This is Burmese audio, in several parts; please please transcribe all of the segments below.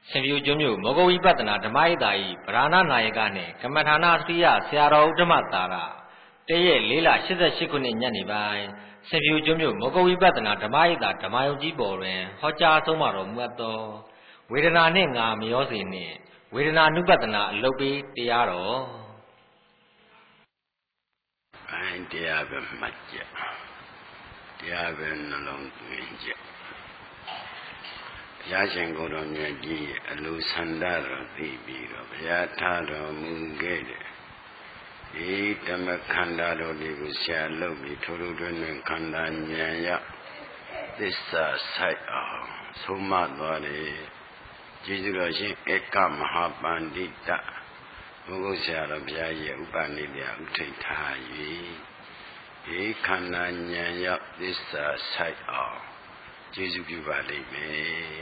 ရှင်ပြုကျွမျိုးမောဂဝိပဿနာဓမ္မယိတာဤဗราဏနာယကနှင့်ကမ္မထာနာစရိယဆရာတော်ဥဒ္ဓမသာရတရက်4လ88ခုနှစ်ညနေပိုင်းရှင်ပြုကျွမျိုးမောဂဝိပဿနာဓမ္မယိတာဓမ္မယုံကြီးပေါ်တွင်ဟောကြားဆုံးမတော်မူအပ်သောဝေဒနာနှင့်ငါမရောစေနှင့်ဝေဒနာနုပဿနာအလုပ်ပေးတရားတော်တရားပဲမှတ်ကြတရားပဲနှလုံးသွင်းကြဘုရားရှင်ကိုယ်တော်မြတ်ကြီးအလိုဆန္ဒတော်သိပြီးတော့ဘုရားထားတော်မူခဲ့တဲ့ဒီဓမ္မခန္ဓာတော်တွေကိုဆရာလုပ်ပြီးထိုလိုတွင်ခန္ဓာဉာဏ်ရောက်သစ္စာဆိုင်အောင်ဆုံးမသွားတယ်ကျေးဇူးတော်ရှင်ဧကမဟာပန္တိတဘုရားဆရာတော်ဘုရားရဲ့ဥပနိဒေယဥထိတ်ထား၍ဒီခန္ဓာဉာဏ်ရောက်သစ္စာဆိုင်အောင်ကျေးဇူးပြုပါလိမ့်မယ်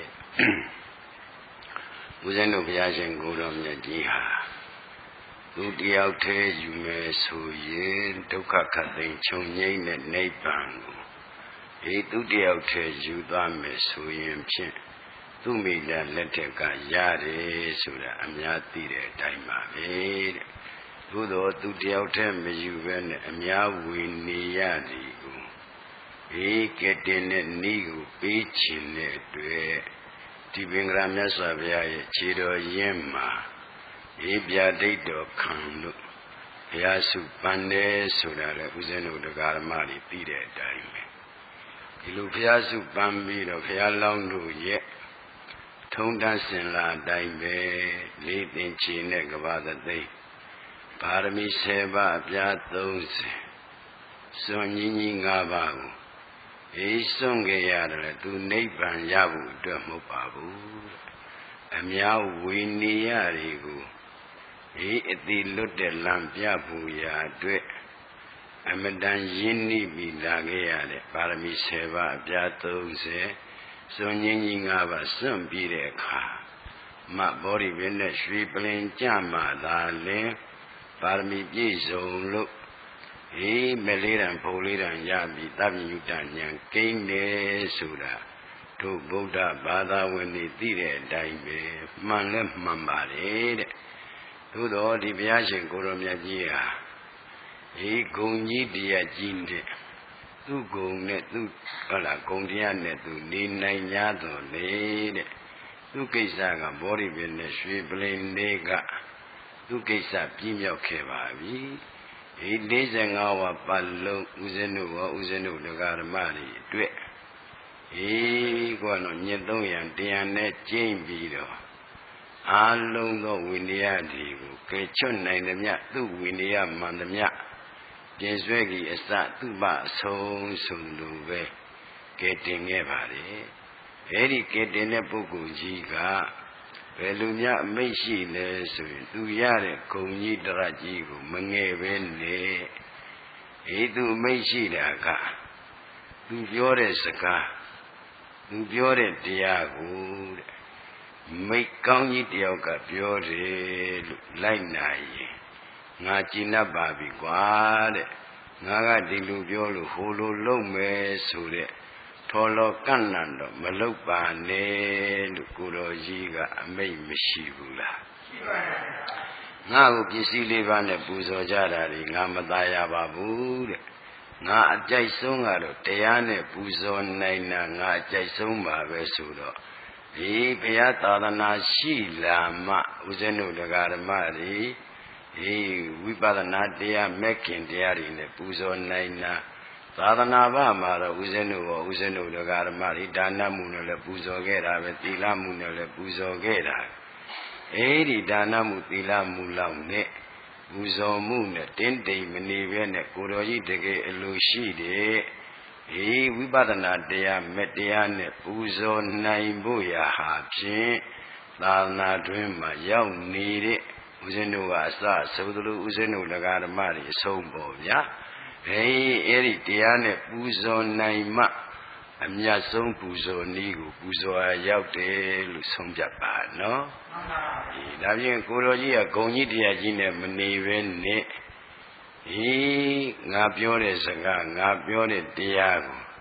ဦးဇင်းတို့ဘုရားရှင်ကိုယ်တော်မြတ်ကြီးဟာသူတယောက်တည်းယူမယ်ဆိုရင်ဒုက္ခခတ်သိမ်းချုပ်ငြိမ်းတဲ့နိဗ္ဗာန်ကိုဒီသူတယောက်တည်းယူသွားမယ်ဆိုရင်ဖြင့်သူမိသားလက်ထက်ကရတယ်ဆိုတာအများသိတဲ့အတိုင်းပါပဲတဲ့သို့တော်သူတယောက်တည်းမယူဘဲနဲ့အများဝေနေရတယ်ကိုဒီကတဲ့နဲ့ဤကိုပေးချင်တဲ့အတွက်ဒီပင်္ဂရာမြတ်စွာဘုရားရဲ့ခြေတော်ရင်းမှာဒီပြာဒိတ်တော်ခံလို့ဘုရားစုပန်တယ်ဆိုတာလည်းဦးဇင်းတို့တရားဓမ္မတွေသိတဲ့အတိုင်းပဲဒီလိုဘုရားစုပန်ပြီးတော့ဘုရားလောင်းတို့ရဲ့ထုံးတမ်းစင်လာအတိုင်းပဲလေးသင်္ချေနဲ့ကဘာသသိပါရမီ10ပါးအပြား30စွန့်ကြီးကြီး5ပါးကိုအေးစွန့်ကြရတယ်သူနိဗ္ဗာန်ရဖို့အတွက်မဟုတ်ပါဘူးအများဝေနေရတွေကိုဒီအတိလွတ်တဲ့လမ်းပြဖို့ရာအတွက်အမတန်ရင်းနှီးပြီးလာခဲ့ရတဲ့ပါရမီ10ပါးအပြား30စွန့်ကြီးကြီး5ပါးစွန့်ပြီးတဲ့အခါမဘောဓိပင်နဲ့ရွှေပလင်ကြမှသာလဲပါရမီပြည့်စုံလို့ဒီမလေးတံဖုံလေးတံရပြီးသဗ္ဗညုတဉာဏ်ကိန်းတယ်ဆိုတာတို့ဗုဒ္ဓဘာသာဝင်တွေသိတဲ့အတိုင်းပဲမှန်လဲမှန်ပါတယ်တဲ့သို့တော်ဒီဘုရားရှင်ကိုယ်တော်မြတ်ကြီးဟာဒီဂုံကြီးတရားကြီးတဲ့သူ့ဂုံနဲ့သူ့ဟုတ်လားဂုံတရားနဲ့သူနေနိုင်냐တော်လေတဲ့သူ့ကိစ္စကဘောဓိပင်နဲ့ရွှေပလင်လေးကသူ့ကိစ္စပြည့်မြောက်ခဲ့ပါပြီဒီ45ဝါပတ်လုံးဦးဇင်းတို့ရောဦးဇင်းတို့တရားဓမ္မတွေအတွက်ကတော့ညစ်300တရားနဲ့ကျင့်ပြီးတော့အာလုံးသောဝိနည်းတွေကိုကယ်ချွတ်နိုင်သည်မြသူ့ဝိနည်းမှန်သည်မြပြင်ဆွဲကြီးအစသူ့မအဆုံးဆုံးလိုပဲကယ်တင်ခဲ့ပါတယ်အဲဒီကယ်တင်တဲ့ပုဂ္ဂိုလ်ကြီးကဘယ်လိုများအမိတ်ရှိလဲဆိုရင်သူရတဲ့ဂုံကြီးတရကြီးကိုမငယ်ပဲနဲ့သူအမိတ်ရှိတာကသူပြောတဲ့စကားသူပြောတဲ့တရားကိုတဲ့မိတ်ကောင်းကြီးတယောက်ကပြောတယ်လို့လိုက်နာရင်ငါကြည်နပ်ပါပြီကွာတဲ့ငါကဒီလိုပြောလို့ဟိုလိုလုပ်မယ်ဆိုတဲ့ထော်လောကန့်လန့်တော့မလုပ်ပါနဲ့လို့ကိုတော်ကြီးကအမိတ်မရှိဘူးလားရှိပါဘူးငါ့ကိုပစ္စည်းလေးပါးနဲ့ပူဇော်ကြတာဒီငါမသားရပါဘူးတဲ့ငါအကြိုက်ဆုံးကတော့တရားနဲ့ပူဇော်နိုင်တာငါအကြိုက်ဆုံးပါပဲဆိုတော့ဒီဘုရားသာသနာရှိလာမှဦးဇင်းတို့တရားဓမ္မတွေဒီဝိပဿနာတရားမဲ့ခင်တရားတွေနဲ့ပူဇော်နိုင်တာသာသနာ့ဘာမှာတော့ဦးဇင်းတို့ရောဦးဇင်းတို့တရားဓမ္မတွေဒါနမှုနဲ့လည်းပူဇော်ခဲ့တာပဲသီလမှုနဲ့လည်းပူဇော်ခဲ့တာအဲဒီဒါနမှုသီလမှုလောက်နဲ့ပူဇော်မှုနဲ့တင်းတိမ်မနေပဲနဲ့ကိုတော်ကြီးတကယ်အလိုရှိတဲ့ဒီဝိပဿနာတရားမဲ့တရားနဲ့ပူဇော်နိုင်ဖို့ရာဟာဖြင့်သာသနာတွင်မှာရောက်နေတဲ့ဦးဇင်းတို့ကအစဆိုသလိုဦးဇင်းတို့တရားဓမ္မတွေအဆုံးပေါ်ဗျာအဲ့ဒီတရားနဲ့ပူဇော်နိုင်မှအမြတ်ဆုံးပူဇော်နည်းကိုပူဇော်ရောက်တယ်လို့ဆုံးဖြတ်ပါနော်ဒါဖြင့်ကိုတော်ကြီးကဂုံကြီးတရားကြီးနဲ့မနေပဲနဲ့ငါပြောတဲ့စကားငါပြောတဲ့တရားကို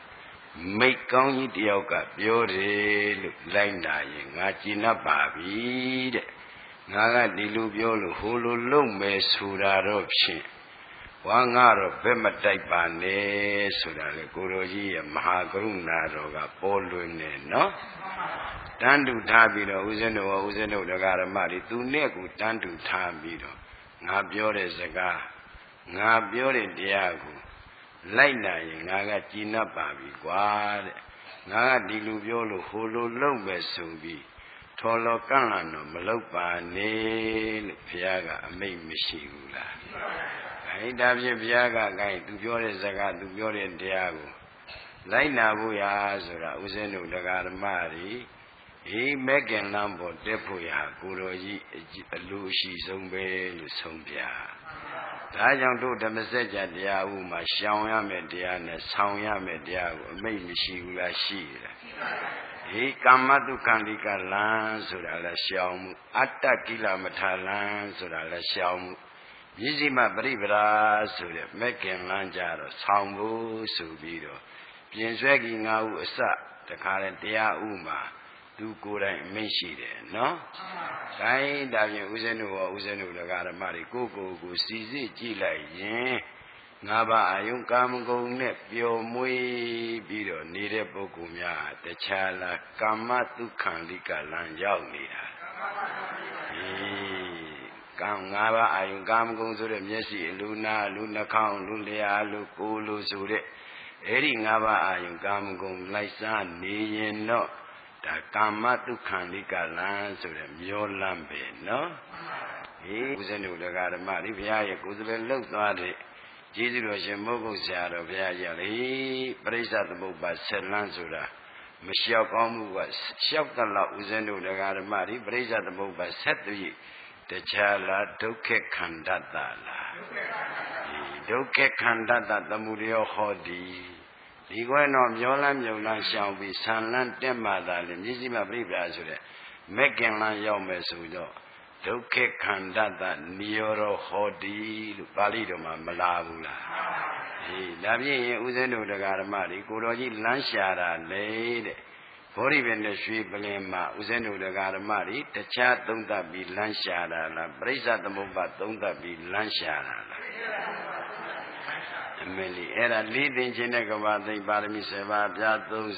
မိတ်ကောင်းကြီးတယောက်ကပြောတယ်လို့လိုက်နာရင်ငါကျင်납ပါပြီတဲ့ငါကဒီလိုပြောလို့ဟိုလိုလုံမယ်ဆိုတာတော့ဖြင့်ဝါငါတော့ဘက်မတိုက်ပါနဲ့ဆိုတာလေကိုတော်ကြီးရဲ့မဟာကရုဏာတော်ကပေါ်လွင်နေနော်တန်းတူထားပြီးတော့ဦးဇင်းတို့တရားဓမ္မတွေသူနဲ့ကိုတန်းတူထားပြီးတော့ငါပြောတဲ့စကားငါပြောတဲ့တရားကိုလိုက်နာရင်ငါကကြည်납ပါပြီကွာတဲ့ငါကဒီလိုပြောလို့ဟိုလိုလုံမယ်ဆိုပြီးထော်လော်ကန့်လန့်တော့မလုပ်ပါနဲ့လို့ဘုရားကအမိန့်မရှိဘူးလားအဲဒါဖြင့်ဘုရားကခိုင်းသူပြောတဲ့စကားသူပြောတဲ့တရားကိုလိုက်နာဖို့ရာဆိုတာဦးဇင်းတို့တရားဓမ္မတွေအေးမဲ့ကင်လမ်းပေါ်တက်ဖို့ရာကိုတော်ကြီးအလိုရှိဆုံးပဲလို့ဆုံးပြဒါကြောင့်တို့ဓမ္မစကြာတရားဥမှာရှောင်ရမယ်တရားနဲ့ဆောင်ရမယ်တရားကိုအမိတ်မရှိဘူးလားရှိတယ်ဒီကာမတုခန္တိကလံဆိုတာလည်းရှောင်မှုအတ္တကိလမထာလံဆိုတာလည်းရှောင်မှုမြစ္စည်းမပရိပရာဆိုတဲ့မဲ့ကင်လမ်းကြတော့ဆောင်ဖို့ဆိုပြီးတော့ပြင်ဆွဲကြီး၅ဦးအစတခါတည်းတရားဥမှာသူကိုယ်တိုင်အမိန့်ရှိတယ်နော်။ဒါရင်ဒါဖြင့်ဦးဇင်းတို့တရားဓမ္မတွေကိုစီစစ်ကြည့်လိုက်ရင်ငါးပါးအာယုံကာမဂုဏ်နဲ့ပျော်မွေ့ပြီးတော့နေတဲ့ပုဂ္ဂိုလ်များတခြားလားကာမတုခန္တိကလမ်းရောက်နေတာ။ငါးပါးအာယုံကာမဂုဏ်ဆိုတဲ့မျက်စိအလူနာအလူနှာခေါင်းအလူလျှာအလူကိုယ်လူဆိုတဲ့အဲ့ဒီငါးပါးအာယုံကာမဂုဏ်လိုက်စားနေရင်တော့ဒါကာမတုခန္တိကလမ်းဆိုတဲ့မျောလမ်းပဲနော်ဦးဇင်းတို့တရားဓမ္မဒီဘုရားရဲ့ကိုယ်စလဲလှုပ်သွားတဲ့ကျေးဇူးတော်ရှင်မိုးကုတ်ဆရာတော်ဘုရားကြီးလေပရိစ္ဆသမုပ္ပါဆက်လန်းဆိုတာမလျှောက်ကောင်းမှုကလျှောက်တလောက်ဦးဇင်းတို့တရားဓမ္မဒီပရိစ္ဆသမုပ္ပါဆက်သူတခြားလားဒုက္ခခန္ဓတ္တလားဒုက္ခခန္ဓတ္တသမုဒယောဟောတိဒီကွယ်တော့မျောလန်းမြုံလန်းရှောင်ပြီးဆံလန်းတက်မှသာလေမြစ္စည်းမပြိပ္ပာဆိုတဲ့မက်ကင်လန်းရောက်မယ်ဆိုတော့ဒုက္ခခန္ဓတနိရောဓဟောတိလို့ပါဠိတော်မှာမလာဘူးလားဒါဖြင့်ဦးဇင်းတို့တရားဓမ္မတွေကိုတော်ကြီးလမ်းရှာတာလေတဲ့ဘောဓိပင်နဲ့ရွှေပလင်မှာဦးဇင်းတို့တရားဓမ္မတွေတခြားသုံးသပ်ပြီးလမ်းရှာတာလားပရိစ္ဆသမုပ္ပါသုံးသပ်ပြီးလမ်းရှာတာလားအမေလီအဲ့ဒါလေးသိင်ခြင်းတဲ့ကဘာသိပါရမီ7ပါးပြ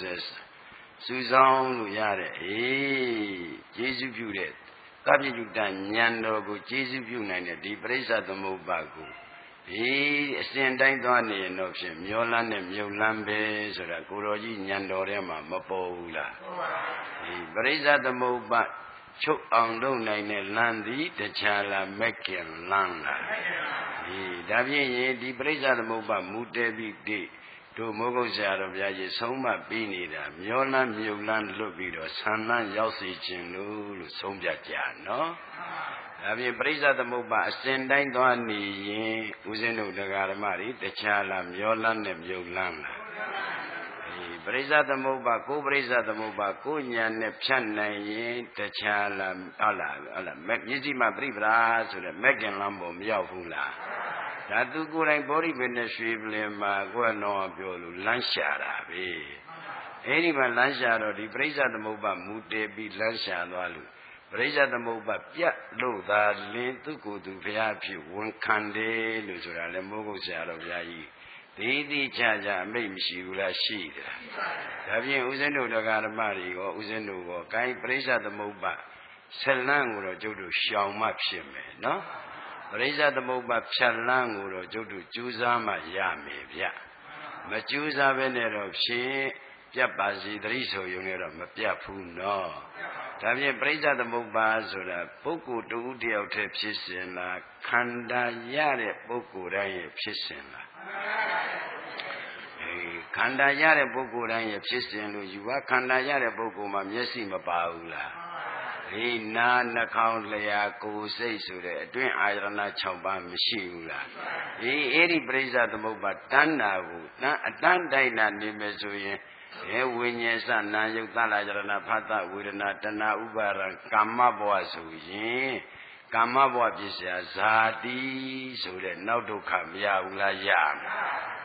30စုဆောင်လို့ရတဲ့ကျေးဇူးပြုတဲ့သဗ္ဗညုတဉာဏ်တော်ကိုကျေးဇူးပြုနိုင်တဲ့ဒီပရိစ္ဆသမုပ္ပါကိုဒီအစဉ်တိုင်းသွားနေရင်တော့ဖြင့်မျောလန်းနဲ့မြုပ်လန်းပဲဆိုတာကိုတော်ကြီးဉာဏ်တော်ထဲမှာမပေါ်ဘူးလားဒီပရိစ္ဆသမုပ္ပါချုပ်အောင်လုပ်နိုင်တဲ့လမ်းသည်တခြားလားမက်ကင်လမ်းလားဒါဖြင့်ဒီပရိစ္ဆသမုပ္ပါမူတည်ပြီးတို့မိုးကုတ်ဆရာတော်ဘုရားကြီးဆုံးမပြီးနေတာမျောလန်းမြုပ်လန်းလွတ်ပြီးတော့ဆန္ဒရောက်စေခြင်းလို့ဆုံးဖြတ်ကြနော်ဒါဖြင့်ပရိစ္ဆသမုပ္ပါအစဉ်တိုင်းသွားနေရင်ဦးဇင်းတို့တရားဓမ္မတွေတခြားလားမျောလန်းနဲ့မြုပ်လန်းလားပရိစ္ဆသမုပ္ပါကိုပရိစ္ဆသမုပ္ပါကိုဉာဏ်နဲ့ဖြတ်နိုင်ရင်တခြားလားဟုတ်လားမျက်စိမှပြိပရာဆိုတဲ့မက်ကင်လမ်းပေါ်မရောက်ဘူးလားဒါသူကိုယ်တိုင်ဘောဓိပင်နဲ့ရွှေပလင်မှာကိုယ်တော်ပြောလို့လမ်းရှာတာပဲအဲ့ဒီမှာလမ်းရှာတော့ဒီပရိစ္ဆသမုပ္ပါမူတည်ပြီးလမ်းရှာသွားလို့ပရိစ္ဆသမုပ္ပါပြတ်လို့သာလင်းသူကိုယ်သူဘုရားဖြစ်ဝန်ခံတယ်လို့ဆိုတာလေမိုးကုတ်ဆရာတော်ဘုရားကြီးဒီချာအမိတ်မရှိဘူးလားရှိတယ်ဒါဖြင့်ဦးဇင်းတို့တရားဓမ္မတွေရောဦးဇင်းတို့ရောကိုင်းပရိစ္ဆသမုပ္ပါဆက်လန်းကိုတော့ကျုပ်တို့ရှောင်မှဖြစ်မယ်နော်ပရိစ္ဆသမုပ္ပါဖြတ်လန်းကိုတော့ကျုပ်တို့ကြိုးစားမှရမယ်ဗျမကြိုးစားဘဲနဲ့တော့ဖြင့်ပြတ်ပါစီသတိဆိုရုံနဲ့တော့မပြတ်ဘူးနော်ဒါဖြင့်ပရိစ္ဆသမုပ္ပါဆိုတာပုဂ္ဂိုလ်တူတယောက်တည်းဖြစ်စဉ်လားခန္ဓာရတဲ့ပုဂ္ဂိုလ်တိုင်းရဲ့ဖြစ်စဉ်လားခန္ဓာရတဲ့ပုဂ္ဂိုလ်တိုင်းရဲ့ဖြစ်စဉ်လို့ယူပါခန္ဓာရတဲ့ပုဂ္ဂိုလ်မှာမျက်စိမပါဘူးလားဒီနာနှာခေါင်းလျှာကိုယ်စိတ်ဆိုတဲ့အတွင်းအာယတနာ6ပါးမရှိဘူးလားဒီအဲ့ဒီပရိစ္ဆသမုပ္ပါတဏ္ဍာကိုအတန်းတိုင်းနာနေမယ်ဆိုရင်ဝိညာဉ်စနာယုတ်သလယရဏဖတ်တဝေဒနာတဏှာဥပါရံကာမဘဝဆိုရင်ကာမဘဝပြည့်စရာဇာတိဆိုတဲ့နောက်ဒုက္ခမရဘူးလားရမယ်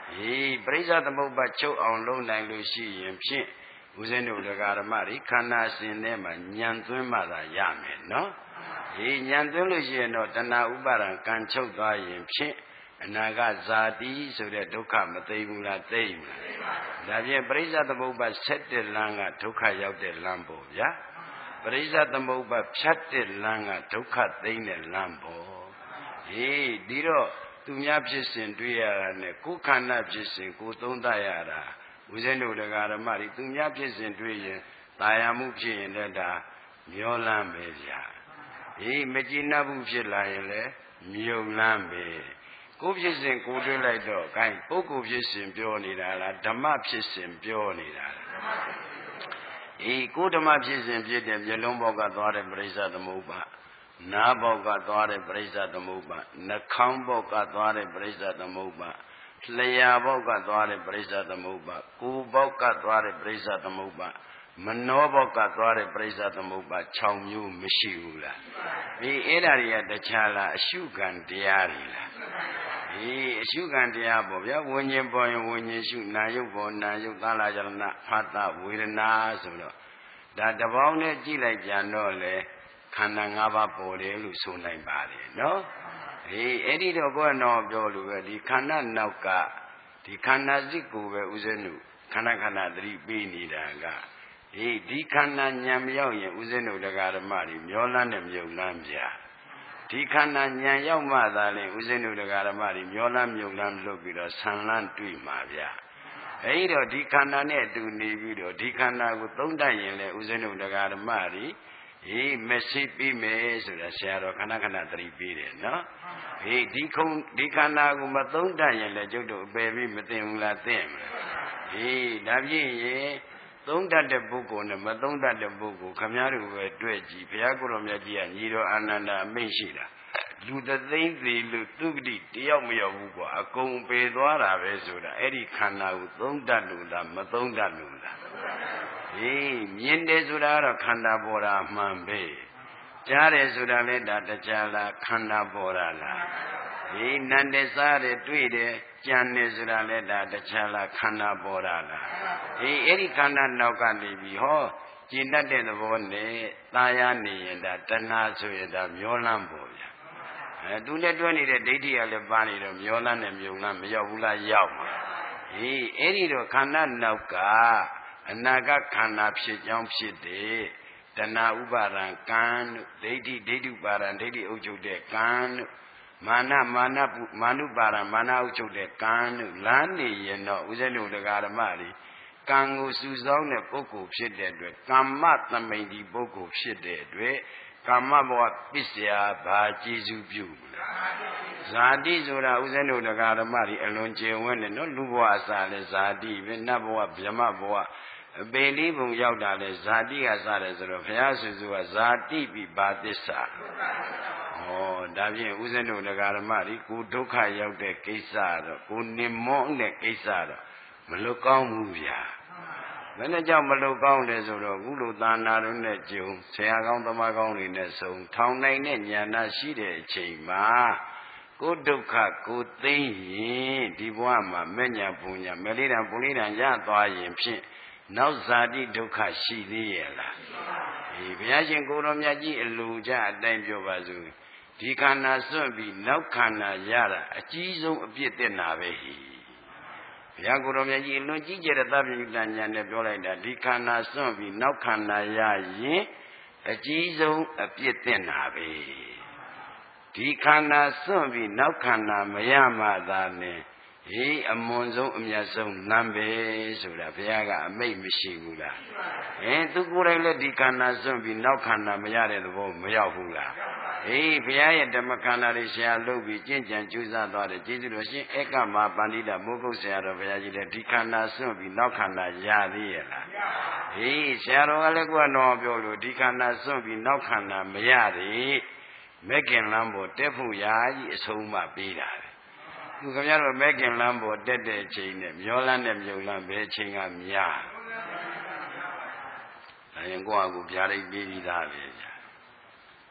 ပရိစ္ဆသမုပ္ပါချုပ်အောင်လုပ်နိုင်လို့ရှိရင်ဖြင့်ဦးဇင်းတို့တရားဓမ္မတွေခန္ဓာရှင်ထဲမှာဉာဏ်သွင်းမှသာရမယ်နော်ဉာဏ်သွင်းလို့ရှိရင်တော့တဏှာဥပါဒံကံချုပ်သွားရင်ဖြင့်အနာဂတ်ဇာတိဆိုတဲ့ဒုက္ခမသိဘူးလားသိဘူးလားဒါဖြင့်ပရိစ္ဆသမုပ္ပါဆက်တဲ့လမ်းကဒုက္ခရောက်တဲ့လမ်းပေါ့ဗျာပရိစ္ဆသမုပ္ပါဖြတ်တဲ့လမ်းကဒုက္ခသိမ်းတဲ့လမ်းပေါ့ဒီတော့သူများဖြစ်စဉ်တွေ့ရတာနဲ့ကိုယ်ခန္ဓာဖြစ်စဉ်ကိုသုံးသပ်ရတာဦးဇင်းတို့တရားဓမ္မတွေသူများဖြစ်စဉ်တွေ့ရင်ตายမှုဖြစ်ရင်လည်းဒါမျောလန်းပဲဗျာမကြည်နပ်ဘူးဖြစ်လာရင်လည်းမြုံလန်းပဲကိုဖြစ်စဉ်ကိုတွေ့လိုက်တော့ဂိုင်းပုဂ္ဂိုလ်ဖြစ်စဉ်ပြောနေတာလားဓမ္မဖြစ်စဉ်ပြောနေတာလားကိုဓမ္မဖြစ်စဉ်ဖြစ်တဲ့မျက်လုံးဘောက်ကသွားတဲ့ပရိစ္ဆသမုပ္ပါနားဘောက်ကသွားတဲ့ပရိစ္ဆသမုပ္ပါနှာခေါင်းဘောက်ကသွားတဲ့ပရိစ္ဆသမုပ္ပါလျှာဘောက်ကသွားတဲ့ပရိစ္ဆသမုပ္ပါကိုယ်ဘောက်ကသွားတဲ့ပရိစ္ဆသမုပ္ပါမနောဘောက်ကသွားတဲ့ပရိစ္ဆသမုပ္ပါ6မျိုးမရှိဘူးလားအဲ့ဒါတွေကတခြားလားအရှုခံတရားတွေလားအရှုခံတရားပေါ့ဗျာဝิญဉ်ပေါ်ရင်ဝิญဉ်ရှုနာယုတ်ပေါ်နာယုတ်သလာယရဏဖတ်တဝေဒနာဆိုတော့ဒါတပေါင်းနဲ့ကြည့်လိုက်ကြတော့လေခန္ဓာ၅ပါးပေါ်တယ်လို့ဆိုနိုင်ပါတယ်နော်အဲ့ဒီတော့ကိုယ်တော့ပြောလို့ပဲဒီခန္ဓာနောက်ကဒီခန္ဓာစိတ်ကိုပဲဥစဉ်တို့ခန္ဓာသတိပေးနေတာကဒီခန္ဓာဉာဏ်မရောက်ရင်ဥစဉ်တို့တရားဓမ္မတွေမျောလန်းနဲ့မြုပ်လန်းဗျာဒီခန္ဓာဉာဏ်ရောက်မှသာလေဥစဉ်တို့တရားဓမ္မတွေမျောလန်းမြုပ်လန်းလုပ်ပြီးတော့ဆံလန်းတွေ့မှာဗျာအဲ့တော့ဒီခန္ဓာနဲ့အတူနေပြီးတော့ဒီခန္ဓာကိုသုံးတတ်ရင်လေဥစဉ်တို့တရားဓမ္မတွေမရှိပြီးမယ်ဆိုတာဆရာတော်ခဏသတိပေးတယ်နော်ဒီခန္ဓာကိုမသုံးတတ်ရင်လည်းကျုပ်တို့အပယ်ပြီးမသိဘူးလားသိမလားဒါဖြင့်ရင်သုံးတတ်တဲ့ပုဂ္ဂိုလ်နဲ့မသုံးတတ်တဲ့ပုဂ္ဂိုလ်ခမည်းတော်ပဲတွေ့ကြည့်ဘုရားကိုယ်တော်မြတ်ကြီးကညီတော်အာနန္ဒာအမိန့်ရှိတာလူသသိန်းသေးလို့သူဂတိတယောက်မရောက်ဘူးကွာအကုန်ပေသွားတာပဲဆိုတာအဲ့ဒီခန္ဓာကိုသုံးတတ်လို့လားမသုံးတတ်လို့လားမြင်တယ်ဆိုတာကတော့ခန္ဓာပေါ်တာမှန်ပဲကြားတယ်ဆိုတာလည်းဒါတရားလားခန္ဓာပေါ်တာလားနန္တယ်စားတယ်တွေ့တယ်ကြံတယ်ဆိုတာလည်းဒါတရားလားခန္ဓာပေါ်တာလားအဲ့ဒီခန္ဓာနောက်ကနေပြီးဟောကျင့်တတ်တဲ့သဘောနဲ့ตายာနေရင်ဒါတဏှာဆိုရင်ဒါမျောလန်းပေါ်ဗျာသူနဲ့တွဲနေတဲ့ဒိဋ္ဌိကလည်းပါနေတော့မျောလန်းနဲ့မြုံလန်းမရောက်ဘူးလားရောက်မှာအဲ့ဒီတော့ခန္ဓာနောက်က အနာဂတ်ခန္ဓာဖြစ်ကြောင်းဖြစ်တဲ့တဏှာဥပါဒံကံတို့ဒိဋ္ဌိဥပါဒံဒိဋ္ဌိအုပ်ချုပ်တဲ့ကံတို့မာနုပါဒံမာနအုပ်ချုပ်တဲ့ကံတို့လမ်းနေရင်တော့ဥစဉ်တို့တရားဓမ္မတွေကံကိုစုဆောင်းတဲ့ပုဂ္ဂိုလ်ဖြစ်တဲ့အတွက်ကမ္မသမိန်ဒီပုဂ္ဂိုလ်ဖြစ်တဲ့အတွက်ကာမဘဝပစ္စယဘာကျေစုပြုဇာတိဆိုတာဥစဉ်တို့တရားဓမ္မတွေအလွန်ကျယ်ဝန်းတယ်နော်လူဘဝအစားလဲဇာတိပဲနတ်ဘဝဗြဟ္မဘဝအပေလေးပုံရောက်တာလဲဇာတိကစားတယ်ဆိုတော့ဘုရားဆွေကဇာတိပိဘာသစ္စာဒါဖြင့်ဥစဉ်တို့တရားဓမ္မတွေကိုဒုက္ခရောက်တဲ့ကိစ္စတော့ကိုနိမောတဲ့ကိစ္စတော့မလွတ်ကောင်းဘူးဗျာဘယ်နဲ့ကြောင့်မလွတ်ကောင်းလဲဆိုတော့ကုလိုသာနာတို့နဲ့ကြုံဆရာကောင်းသမားကောင်းတွေနဲ့ဆုံထောင်နိုင်တဲ့ဉာဏ်ရှိတဲ့အချိန်မှာကိုဒုက္ခကိုသိရင်ဒီဘဝမှာမဲ့ညာပူညာမလေးတံပူလေးတံရသွားရင်ဖြင့်နောက်ဇာတိဒုက္ခရှိသေးရဲ့လားဘုရားရှင်ကိုယ်တော်မြတ်ကြီးအလိုကြအတိုင်းပြောပါစို့ဒီခန္ဓာစွန့်ပြီးနောက်ခန္ဓာရတာအကြီးဆုံးအပြစ်တက်နာပဲဟိဘုရားကိုယ်တော်မြတ်ကြီးအလွန်ကြီးကျယ်တဲ့သဗ္ဗညုတဉာဏ်နဲ့ပြောလိုက်တာဒီခန္ဓာစွန့်ပြီးနောက်ခန္ဓာရရင်အကြီးဆုံးအပြစ်တက်နာပဲဒီခန္ဓာစွန့်ပြီးနောက်ခန္ဓာမရမှသာနဲ့အမွန်ဆုံးအမြတ်ဆုံးလမ်းပဲဆိုတာဘုရားကအမိတ်မရှိဘူးလားသူကိုယ်တိုင်လည်းဒီခန္ဓာစွန့်ပြီးနောက်ခန္ဓာမရတဲ့သဘောမရောက်ဘူးလားဘုရားရဲ့ဓမ္မခန္ဓာတွေဆရာလုပ်ပြီးကျင့်ကြံကြိုးစားသွားတယ်ကျေးဇူးတော်ရှင်ဧကမပန္တိတမိုးကုတ်ဆရာတော်ဘုရားကြီးလည်းဒီခန္ဓာစွန့်ပြီးနောက်ခန္ဓာရသေးရဲ့လားဆရာတော်ကလည်းကိုယ်တော်ပြောလို့ဒီခန္ဓာစွန့်ပြီးနောက်ခန္ဓာမရသေးမဲ့ခင်လမ်းပေါ်တက်ဖို့ရာကြီးအဆုံးမပေးတာသူခင်ဗျားတို့မဲ့ခင်လမ်းပေါ်တက်တဲ့အချိန်နဲ့မျောလန်းနဲ့မြုံလန်းဘယ်အချိန်ကများဒါရင်ကိုယ့်အကူပြားလိုက်ပြီးသားပဲဗျာ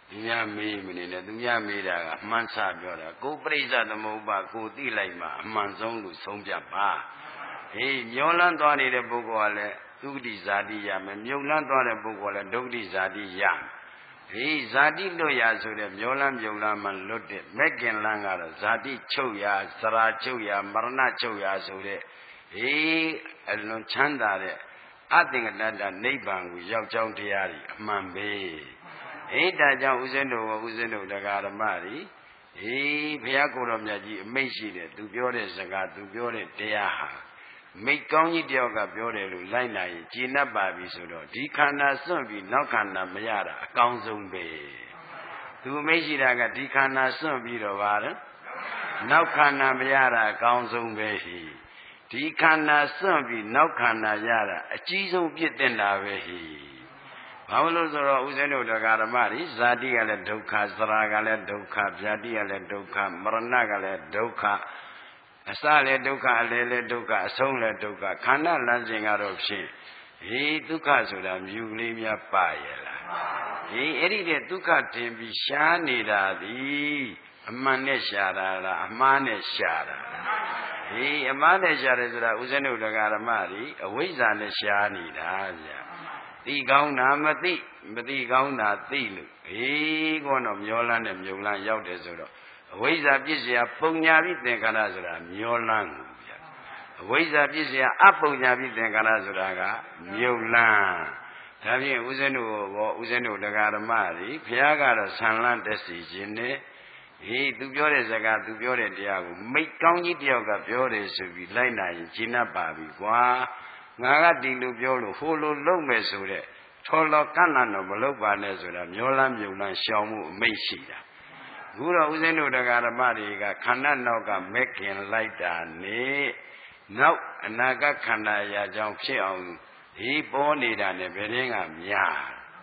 သူများမေးမနေနဲ့သူများမေးတာကအမှန်စပြောတာကိုပရိစ္ဆသမုပ္ပါကိုသိလိုက်မှအမှန်ဆုံးလို့ဆုံးဖြတ်ပါဟေးမျောလန်းသွားနေတဲ့ပုဂ္ဂိုလ်ကလည်းသုတိဇာတိရမယ်မြုပ်လန်းသွားတဲ့ပုဂ္ဂိုလ်ကလည်းဒုက္ခဇာတိရမယ်ဟေးဇာတိလွတ်ရဆိုတဲ့မျောလန်းမြုပ်လန်းမှလွတ်တဲ့မက်ကင်လန်းကတော့ဇာတိချုပ်ရဇရာချုပ်ရမရဏချုပ်ရဆိုတဲ့ဟေးအလွန်ချမ်းသာတဲ့အသင်္ကတ္တနိဗ္ဗာန်ကိုရောက်ကြောင်းတရားကြီးအမှန်ပဲဒါကြောင့်ဦးဇင်းတို့တရားဓမ္မတွေဘုရားကိုယ်တော်မြတ်ကြီးအမိန့်ရှိတယ်သူပြောတဲ့စကားသူပြောတဲ့တရားဟာမိတ်ကောင်းကြီးတယောက်ကပြောတယ်လို့လိုက်နိုင်ရင်ကျေနပ်ပါပြီဆိုတော့ဒီခန္ဓာစွန့်ပြီးနောက်ခန္ဓာမရတာအကောင်းဆုံးပဲသူအမိန့်ရှိတာကဒီခန္ဓာစွန့်ပြီးတော့ပါတော့နောက်ခန္ဓာမရတာအကောင်းဆုံးပဲဒီခန္ဓာစွန့်ပြီးနောက်ခန္ဓာရတာအကြီးဆုံးပြစ်တင်တာပဲဘာလို့ဆိုတော့ဦးဇင်းတို့တရားဓမ္မတွေဇာတိကလည်းဒုက္ခသရာကလည်းဒုက္ခဗျာတိကလည်းဒုက္ခမရဏကလည်းဒုက္ခအစလည်းဒုက္ခအလယ်လည်းဒုက္ခအဆုံးလည်းဒုက္ခခန္ဓာလမ်းစဉ်ကတော့ဖြင့်ဒုက္ခဆိုတာမြူကလေးများပါရဲ့လားအဲ့ဒီတဲ့ဒုက္ခတင်ပြီးရှားနေတာသည်အမှန်နဲ့ရှားတာလားအမှားနဲ့ရှားတာအမှားနဲ့ရှားတယ်ဆိုတာဦးဇင်းတို့တရားဓမ္မတွေအဝိဇ္ဇာနဲ့ရှားနေတာဗျာသိကောင်းတာမသိကောင်းတာသိလို့ကောတော့မျောလန်းနဲ့မြုံလန်းရောက်တယ်ဆိုတော့အဝိဇ္ဇာပြစ်เสียပုံညာပြီးသင်္ခါရဆိုတာမျောလန်းကိုဗျာအဝိဇ္ဇာပြစ်เสียအပုံညာပြီးသင်္ခါရဆိုတာကမြုံလန်းဒါဖြင့်ဦးဇင်းတို့တရားဓမ္မတွေဘုရားကတော့ဆံလန်းတက်စီခြင်းနဲ့သူပြောတဲ့စကားသူပြောတဲ့တရားကိုမိတ်ကောင်းကြီးတယောက်ကပြောတယ်ဆိုပြီးလိုက်နိုင်ရင်ရှင်း납ပါပြီကွာငါကဒီလိုပြောလို့ဟိုလိုလုပ်မယ်ဆိုတဲ့ထော်လော်ကန့်လန့်တော့မလုပ်ပါနဲ့ဆိုတာမျောလန်းမြုံလန်းရှောင်မှုအမိတ်ရှိတာအခုတော့ဦးဇင်းတို့တရားဓမ္မတွေကခန္ဓာနောက်ကမက်ခင်လိုက်တာနဲ့နောက်အနာဂတ်ခန္ဓာရာကြောင့်ဖြစ်အောင်ပေါ်နေတာနဲ့ဘယ်ရင်းကများ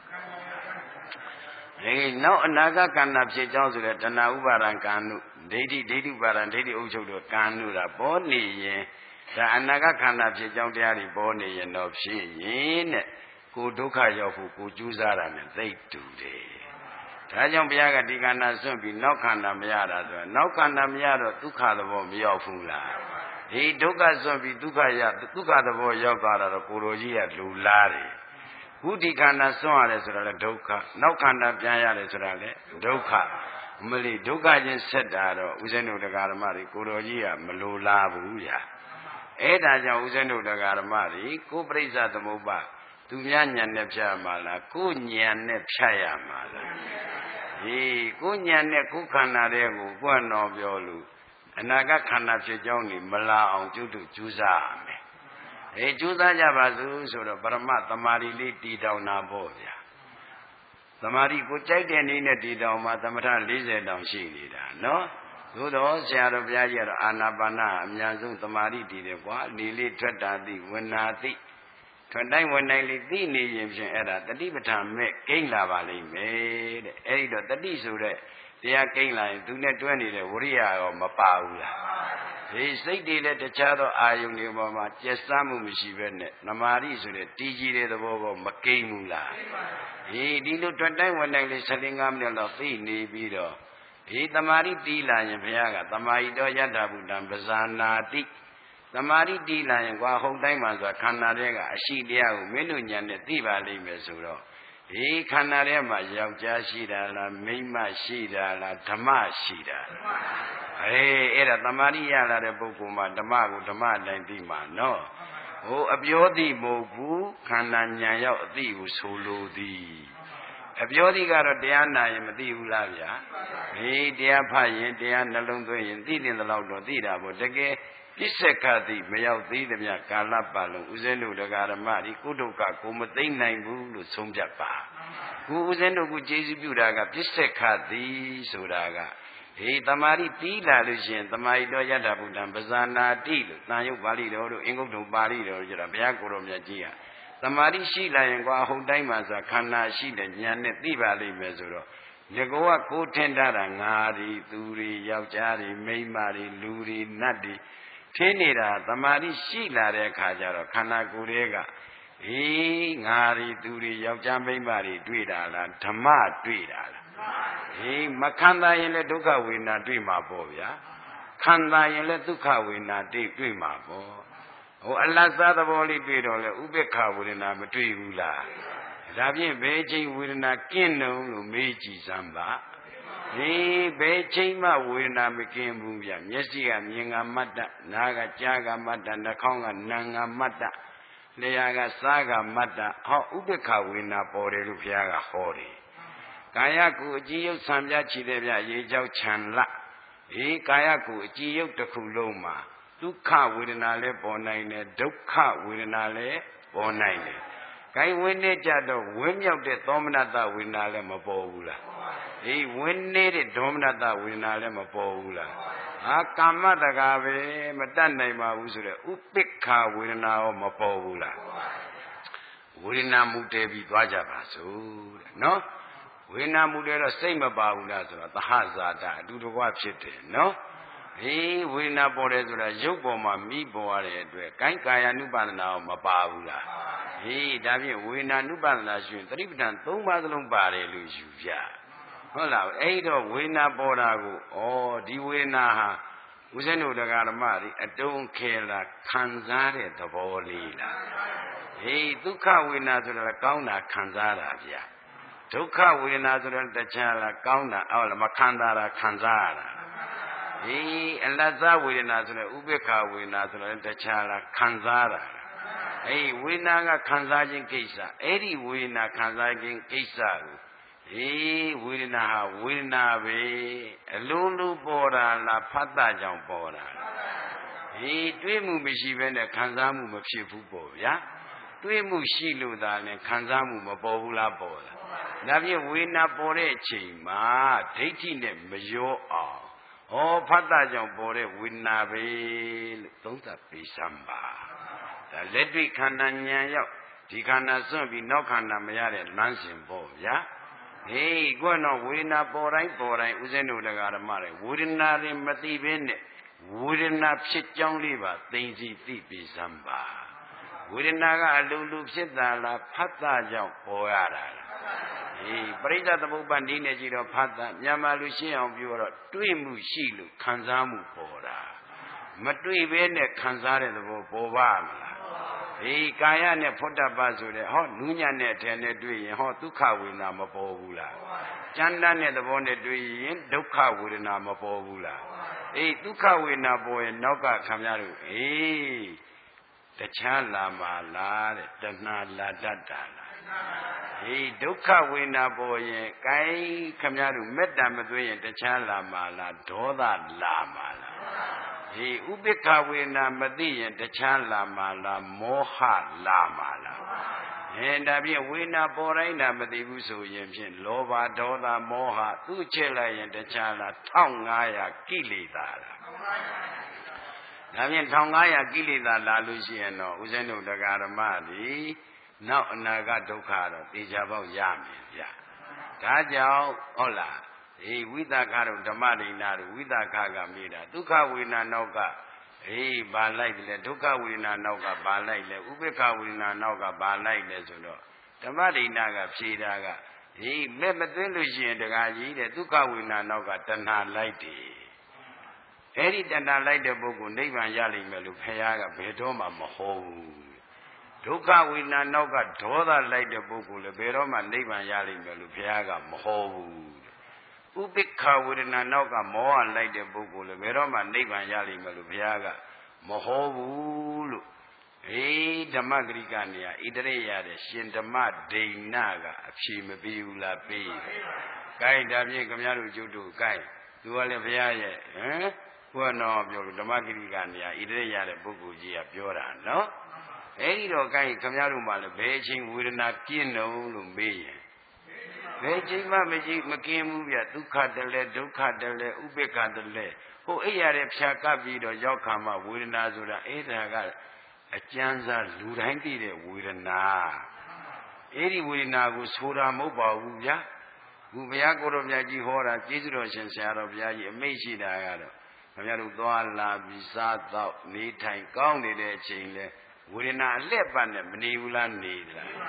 နောက်အနာဂတ်ခန္ဓာဖြစ်ကြောင်းဆိုတဲ့တဏှာဥပါဒံကံတို့ဒိဋ္ဌိဥပါဒံဒိဋ္ဌိဥချုပ်တို့ကံတို့တာပေါ်နေရင်ဒါအနာဂတ်ခန္ဓာဖြစ်ကြောင်းတရားတွေပေါ်နေရင်တော့ဖြစ်ရင်တဲ့ကိုဒုက္ခရောက်ဖို့ကိုကြိုးစားတာနဲ့သိတူတယ်ဒါကြောင့်ဘုရားကဒီခန္ဓာစွန့်ပြီးနောက်ခန္ဓာမရတာဆိုတော့နောက်ခန္ဓာမရတော့ဒုက္ခသဘောမရောက်ဘူးလားဒုက္ခစွန့်ပြီးဒုက္ခသဘောရောက်သွားတာတော့ကိုလိုကြီးကလူလားတယ်ခုဒီခန္ဓာစွန့်ရတယ်ဆိုတာလည်းဒုက္ခနောက်ခန္ဓာပြန်ရတယ်ဆိုတာလည်းဒုက္ခမလီဒုက္ခချင်းဆက်တာတော့ဦးဇင်းတို့တရားဓမ္မတွေကိုလိုကြီးကမလိုလားဘူးဗျာဒါကြောင့်ဦးဇင်းတို့တရားဓမ္မတွေကိုပရိစ္ဆသမုပ္ပါသူများဉာဏ်နဲ့ဖြတ်မှာလားကိုဉာဏ်နဲ့ဖြတ်ရမှာလားကိုဉာဏ်နဲ့ကိုခန္ဓာတွေကိုကိုယ်တော်ပြောလို့အနာဂတ်ခန္ဓာဖြစ်ကြောင်းနေမလာအောင်ကျုပ်တို့ကြိုးစားရမယ်ကြိုးစားကြပါစို့ဆိုတော့ပရမသမာဓိလေးတည်တောင်တာပေါ့ဗျာသမာဓိကိုကြိုက်တဲ့နည်းနဲ့တည်တောင်မှာသမထ40တောင်ရှိနေတာနော်သို့တော့ဆရာတော်ဘုရားကြီးကတော့အာနာပါနအများဆုံးသမာဓိတည်တယ်ကွာနေလေးထွက်တာသိဝနာသိထွက်တိုင်းဝင်တိုင်းလေးသိနေရင်ဖြင့်အဲ့ဒါတတိပဋ္ဌာန်မဲ့ကိန်းလာပါလိမ့်မယ်တဲ့အဲ့ဒီတော့တတိဆိုတဲ့တရားကိန်းလာရင်သူနဲ့တွဲနေတဲ့ဝိရိယရောမပါဘူးလားစိတ်တွေလည်းတခြားသောအာယုန်တွေပေါ်မှာကျက်စားမှုမရှိဘဲနဲ့နမာရိဆိုတဲ့တည်ကြည်တဲ့သဘောပေါ်မကိန်းဘူးလားဒီလိုထွက်တိုင်းဝင်တိုင်းလေး15မိနစ်လောက်သိနေပြီးတော့သမာဓိတည်လာရင်ဘုရားကသမာဟိတောယတ္ထဗုဒ္ဓံပဇာနာတိသမာဓိတည်လာရင်ကွာဟုတ်တိုင်းမှာဆိုတာခန္ဓာတွေကအရှိတရားကိုမင်းတို့ညာနဲ့သိပါလိမ့်မယ်ဆိုတော့ခန္ဓာထဲမှာယောက်ျားရှိတာလားမိန်းမရှိတာလားဓမ္မရှိတာအဲ့ဒါသမာဓိရလာတဲ့ပုဂ္ဂိုလ်မှာဓမ္မကိုဓမ္မအတိုင်းသိမှာနော်အပြောသိမဟုတ်ဘူးခန္ဓာဉာဏ်ရောက်အသိကိုဆိုလိုသည်အပြောသိကတော့တရားနာရင်မသိဘူးလားဗျာတရားဖတ်ရင်တရားနှလုံးသွင်းရင်သိတဲ့လောက်တော့သိတာပေါ့တကယ်ပြစ္ဆကတိမရောက်သေးသမျှကာလပတ်လုံးဦးဇင်းတို့တရားဓမ္မဒီကုဒုက္ခကိုမသိနိုင်ဘူးလို့ဆုံးဖြတ်ပါခုဦးဇင်းတို့ကကျေးဇူးပြုတာကပြစ္ဆကတိဆိုတာကသမာဓိတီးလာလို့ရှိရင်သမာဓိတော်ယတ္ထဗုဒ္ဓံပဇာနာတိလို့တန်ရုပ်ပါဠိတော်တို့အင်္ဂုတ္တပါဠိတော်တို့ဆိုတာဘုရားကိုယ်တော်မြတ်ကြီးကသမာဓိရှိလာရင်ကွာဟုတ်တိုင်းမှာဆိုခန္ဓာရှိတဲ့ဉာဏ်နဲ့သိပါလိမ့်မယ်ဆိုတော့ငကောကကိုထင်တာငါတွေသူတွေယောက်ျားတွေမိန်းမတွေလူတွေနတ်တွေထင်းနေတာသမာဓိရှိလာတဲ့အခါကျတော့ခန္ဓာကိုယ်တွေကငါတွေသူတွေယောက်ျားမိန်းမတွေတွေ့တာလားဓမ္မတွေ့တာလားမခံစားရင်လည်းဒုက္ခဝေဒနာတွေ့မှာပေါ့ဗျာခံစားရင်လည်းဒုက္ခဝေဒနာတွေ့မှာပေါ့အလတ်စားသဘောလေးတွေ့တော့လေဥပေက္ခဝေဒနာမတွေ့ဘူးလားဒါဖြင့်ဘယ်ချိန်ဝေဒနာကင်းတုံးလို့မေးကြည့်စမ်းပါဘယ်ချိန်မှဝေဒနာမကင်းဘူးဗျမျက်စိကမြင်ကမှတ်တနားကကြားကမှတ်တနှာခေါင်းကနားကမှတ်တလျှာကစားကမှတ်တဥပေက္ခဝေဒနာပေါ်တယ်လို့ဘုရားကဟောတယ်ကာယကိုအကြည်ယုတ်ဆံပြချီတဲ့ဗျရေကြောက်ခြံလကာယကိုအကြည်ယုတ်တစ်ခုလုံးမှာဒုက္ခဝေဒနာလည်းပေါ်နိုင်တယ်ဒုက္ခဝေဒနာလည်းပေါ်နိုင်တယ်။ကိုင်ဝင်းနေကြတော့ဝင်းမြောက်တဲ့သောမနတဝေဒနာလည်းမပေါ်ဘူးလား။ဝင်းနေတဲ့ဒေါမနတဝေဒနာလည်းမပေါ်ဘူးလား။ကာမတကာပဲမတတ်နိုင်ပါဘူးဆိုတဲ့ဥပိ္ပခဝေဒနာရောမပေါ်ဘူးလား။ဝေဒနာမူတည်ပြီးသွားကြပါစို့တဲ့နော်။ဝေဒနာမူတည်တော့စိတ်မပါဘူးလားဆိုတော့သဟဇာတအတူတကွဖြစ်တယ်နော်။ဝေဒနာပေါ်တယ်ဆိုတာရုပ်ပေါ်မှာမိပေါ်ရတဲ့အတွက်ကိုင်းကာယ ानु ပါဒနာမပါဘူးလားဒါဖြင့်ဝေဒနာ ानु ပါဒနာရှင်သတိပဋ္ဌာန်၃ပါးစလုံးပါတယ်လို့ယူကြဟုတ်လားအဲ့တော့ဝေဒနာပေါ်တာကိုဒီဝေဒနာဟာဦးဇင်းတို့တရားဓမ္မတွေအတုံးခဲလာခံစားတဲ့သဘောလေးလားဒုက္ခဝေဒနာဆိုတာကောင်းတာခံစားတာဗျဒုက္ခဝေဒနာဆိုတာတခြားလားကောင်းတာမခံစားတာခံစားရတာအလတ်စားဝေဒနာဆိုတဲ့ဥပေက္ခဝေဒနာဆိုတဲ့တခြားလားခံစားတာဝေဒနာကခံစားခြင်းကိစ္စအဲ့ဒီဝေဒနာခံစားခြင်းကိစ္စကိုဝေဒနာဟာဝေဒနာပဲအလုံးလုံးပေါ်တာလားဖတ်တာကြောင့်ပေါ်တာလားတွေးမှုမရှိဘဲနဲ့ခံစားမှုမဖြစ်ဘူးပေါ့ဗျာတွေးမှုရှိလို့သာနဲ့ခံစားမှုမပေါ်ဘူးလားပေါ်လားဒါဖြင့်ဝေဒနာပေါ်တဲ့အချိန်မှာဒိဋ္ဌိနဲ့မရောအောင်ဖတ်တာကြောင့်ပေါ်တဲ့ဝေဒနာပဲလို့သုံးသပ်ပေးစမ်းပါဒါလက်တွေ့ခန္ဓာဉာဏ်ရောက်ဒီခန္ဓာစွန့်ပြီးနောက်ခန္ဓာမရတဲ့လမ်းစဉ်ပေါ့ဗျာကိုယ်တော့ဝေဒနာပေါ်တိုင်းဥစဉ်တို့တရားဓမ္မတွေဝေဒနာတွေမသိဘဲနဲ့ဝေဒနာဖြစ်ကြောင်းလေးပါသိသိသိပေးစမ်းပါဝေဒနာကအလိုလိုဖြစ်တာလားဖတ်တာကြောင့်ပေါ်ရတာလားပရိစ္ဆေသမုပ္ပါဒ်ဒီနဲ့ကြည့်တော့ဖတ်တာမြန်မာလူရှင်းအောင်ပြောတော့တွေးမှုရှိလို့ခံစားမှုပေါ်တာမတွေးဘဲနဲ့ခံစားတဲ့သဘောပေါ်ပါမလားကာယနဲ့ဖုတ္တပဆိုတဲ့နူးညံ့တဲ့အထည်နဲ့တွေ့ရင်ဒုက္ခဝေဒနာမပေါ်ဘူးလားကျမ်းတမ်းတဲ့သဘောနဲ့တွေ့ရင်ဒုက္ခဝေဒနာမပေါ်ဘူးလားဒုက္ခဝေဒနာပေါ်ရင်နောက်ကခံရလို့တခြားလာမှာလားတဲ့တဏှာလာတတ်တာလားဒုက္ခဝေဒနာပေါ်ရင်ကိုင်းခမရတို့မေတ္တာမသွင်းရင်တခြားလာမှာလားဒေါသလာမှာလားဥပိ္ပခဝေဒနာမသိရင်တခြားလာမှာလားမောဟလာမှာလားဒါဖြင့်ဝေဒနာပေါ်တိုင်းတာမသိဘူးဆိုရင်ဖြင့်လောဘဒေါသမောဟသူ့ချက်လိုက်ရင်တခြားလား1500ကိလေသာလားဒါဖြင့်1500ကိလေသာလာလို့ရှိရင်တော့ဦးဇင်းတို့တရားဓမ္မတွေနောက်အနာဂတ်ဒုက္ခတော့သေချာပေါက်ရမယ်ဗျဒါကြောင့်ဟုတ်လားဝိသခတို့ဓမ္မဒိဏတို့ဝိသခကမေးတာဒုက္ခဝေဒနာနောက်ကဘာလိုက်လဲဒုက္ခဝေဒနာနောက်ကဘာလိုက်လဲဥပေက္ခဝေဒနာနောက်ကဘာလိုက်လဲဆိုတော့ဓမ္မဒိဏကဖြေတာကမဲ့မသွင်းလို့ရှိရင်တခါကြီးတဲ့ဒုက္ခဝေဒနာနောက်ကတဏှာလိုက်တယ်အဲ့ဒီတဏှာလိုက်တဲ့ပုဂ္ဂိုလ်နိဗ္ဗာန်ရလိမ့်မယ်လို့ဘုရားကဘယ်တော့မှမဟောဘူးဒုက္ခဝေဒနာနောက်ကဒေါသလိုက်တဲ့ပုဂ္ဂိုလ်လည်းဘယ်တော့မှနိဗ္ဗာန်ရလိမ့်မယ်လို့ဘုရားကမဟောဘူးဥပိ္ပခဝေဒနာနောက်ကမောဟလိုက်တဲ့ပုဂ္ဂိုလ်လည်းဘယ်တော့မှနိဗ္ဗာန်ရလိမ့်မယ်လို့ဘုရားကမဟောဘူးလို့ဓမ္မဂရိကနေဣတရေရတဲ့ရှင်ဓမ္မဒိဏကအဖြေမပေးဘူးလားပေးတယ်။ကိုင်းဒါဖြင့်ခမရတို့ကျုပ်တို့ကိုင်းသူကလည်းဘုရားရဲ့ဘုရားတော်ပြောလို့ဓမ္မဂရိကနေဣတရေရတဲ့ပုဂ္ဂိုလ်ကြီးကပြောတာနော်။အဲဒီတော့ကိုင်းခမရတို့မှလည်းဘယ်အချိန်ဝေဒနာပြင်းတော့လို့မေးရင်ဘယ်ချိန်မှမကင်းဘူးဗျဒုက္ခတလဲဒုက္ခတလဲဥပေက္ခတလဲအိပ်ရတဲ့ဖြာကပ်ပြီးတော့ရောက်ခါမှဝေဒနာဆိုတာဒါကအကျဉ်းစားလူတိုင်းသိတဲ့ဝေဒနာအဲ့ဒီဝေဒနာကိုဆိုတာမဟုတ်ပါဘူးဗျာဘုရားကိုယ်တော်မြတ်ကြီးဟောတာကျေးဇူးတော်ရှင်ဆရာတော်ဘုရားကြီးအမိန့်ရှိတာကတော့ခင်ဗျားတို့သွားလာပြီးစားတော့နေထိုင်ကောင်းနေတဲ့အချိန်လဲဝေဒနာအလက်ပတ်နဲ့မနေဘူးလားနေလား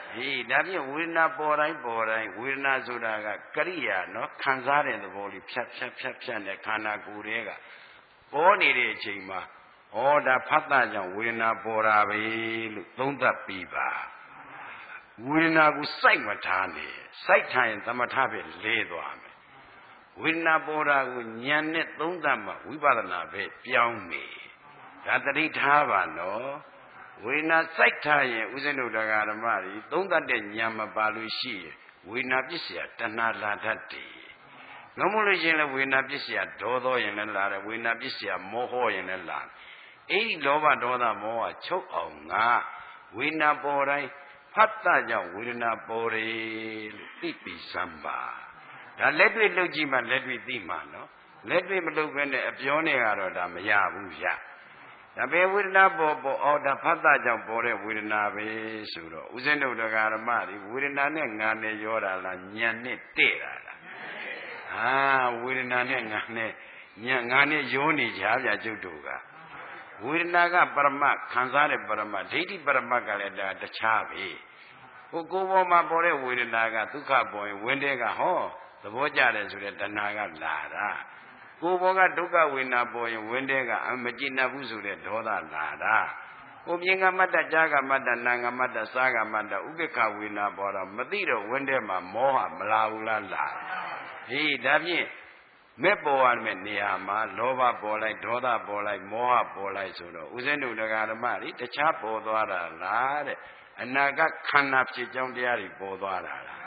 ဒါဖြင့်ဝေဒနာပေါ်တိုင်းဝေဒနာဆိုတာကကရိယာနော်ခံစားတဲ့သဘောလေးဖြတ်နဲ့ခန္ဓာကိုယ်တွေကပေါ်နေတဲ့အချိန်မှာဒါဖတ်တာကြောင့်ဝေဒနာပေါ်တာပဲလို့သုံးသပ်ပြီးပါဝေဒနာကိုစိုက်မထားနဲ့စိုက်ထားရင်သမထပဲလဲသွားမယ်ဝေဒနာပေါ်တာကိုဉာဏ်နဲ့သုံးသပ်မှဝိပဿနာပဲပြောင်းမယ်ဒါတတိထားပါနော်ဝေဒနာစိုက်ထားရင်ဥစ္စနုတရားဓမ္မတွေသုံးသပ်တဲ့ဉာဏ်မပါလို့ရှိရင်ဝေဒနာပစ္စယတဏှာလာတတ်တယ်ငမို့လို့ရှိရင်လည်းဝေဒနာပစ္စယဒေါသောရင်လည်းလာတယ်ဝေဒနာပစ္စယမောဟရင်လည်းလာအဲ့ဒီလောဘဒေါသမောဟချုပ်အောင်ငါဝေဒနာပေါ်တိုင်းဖတ်တာကြောင့်ဝေဒနာပေါ်တယ်လို့သိပြီးစမ်းပါဒါလက်တွေ့လုပ်ကြည့်မှလက်တွေ့သိမှာနော်လက်တွေ့မလုပ်ဘဲနဲ့အပြောနဲ့ကတော့ဒါမရဘူးဗျဒါပဲဝေဒနာပေါ်ဒါဖတ်တာကြောင့်ပေါ်တဲ့ဝေဒနာပဲဆိုတော့ဥစဉ်တို့တရားဓမ္မတွေဝေဒနာနဲ့ငါနဲ့ရောတာလားဉာဏ်နဲ့တဲ့တာလားဝေဒနာနဲ့ငါနဲ့ငါနဲ့ရောနေကြဗျာကျုပ်တို့ကဝေဒနာကပရမတ်ခံစားတဲ့ပရမတ်ဒိဋ္ဌိပရမတ်ကလည်းဒါတခြားပဲကိုယ်ပေါ်မှာပေါ်တဲ့ဝေဒနာကဒုက္ခပေါ်ရင်ဝင်းတဲ့ကသဘောကျတယ်ဆိုတဲ့တဏှာကလာတာကိုယ်ပေါ်ကဒုက္ခဝေဒနာပေါ်ရင်ဝင်းတဲ့ကမကြည်နပ်ဘူးဆိုတဲ့ဒေါသလာတာကိုယ်ပြင်ကမတ္တကြားကမတ္တနာကမတ္တစားကမတ္တဥပိ္ပခဝေဒနာပေါ်တော့မသိတော့ဝင်းတဲ့မှာမောဟမလာဘူးလားလာဒါဖြင့်မဲ့ပေါ်ရမယ့်နေရာမှာလောဘပေါ်လိုက်ဒေါသပေါ်လိုက်မောဟပေါ်လိုက်ဆိုတော့ဥစဉ်တို့တရားဓမ္မတွေတခြားပေါ်သွားတာလားတဲ့အနာဂတ်ခန္ဓာဖြစ်ကြောင်းတရားတွေပေါ်သွားတာလား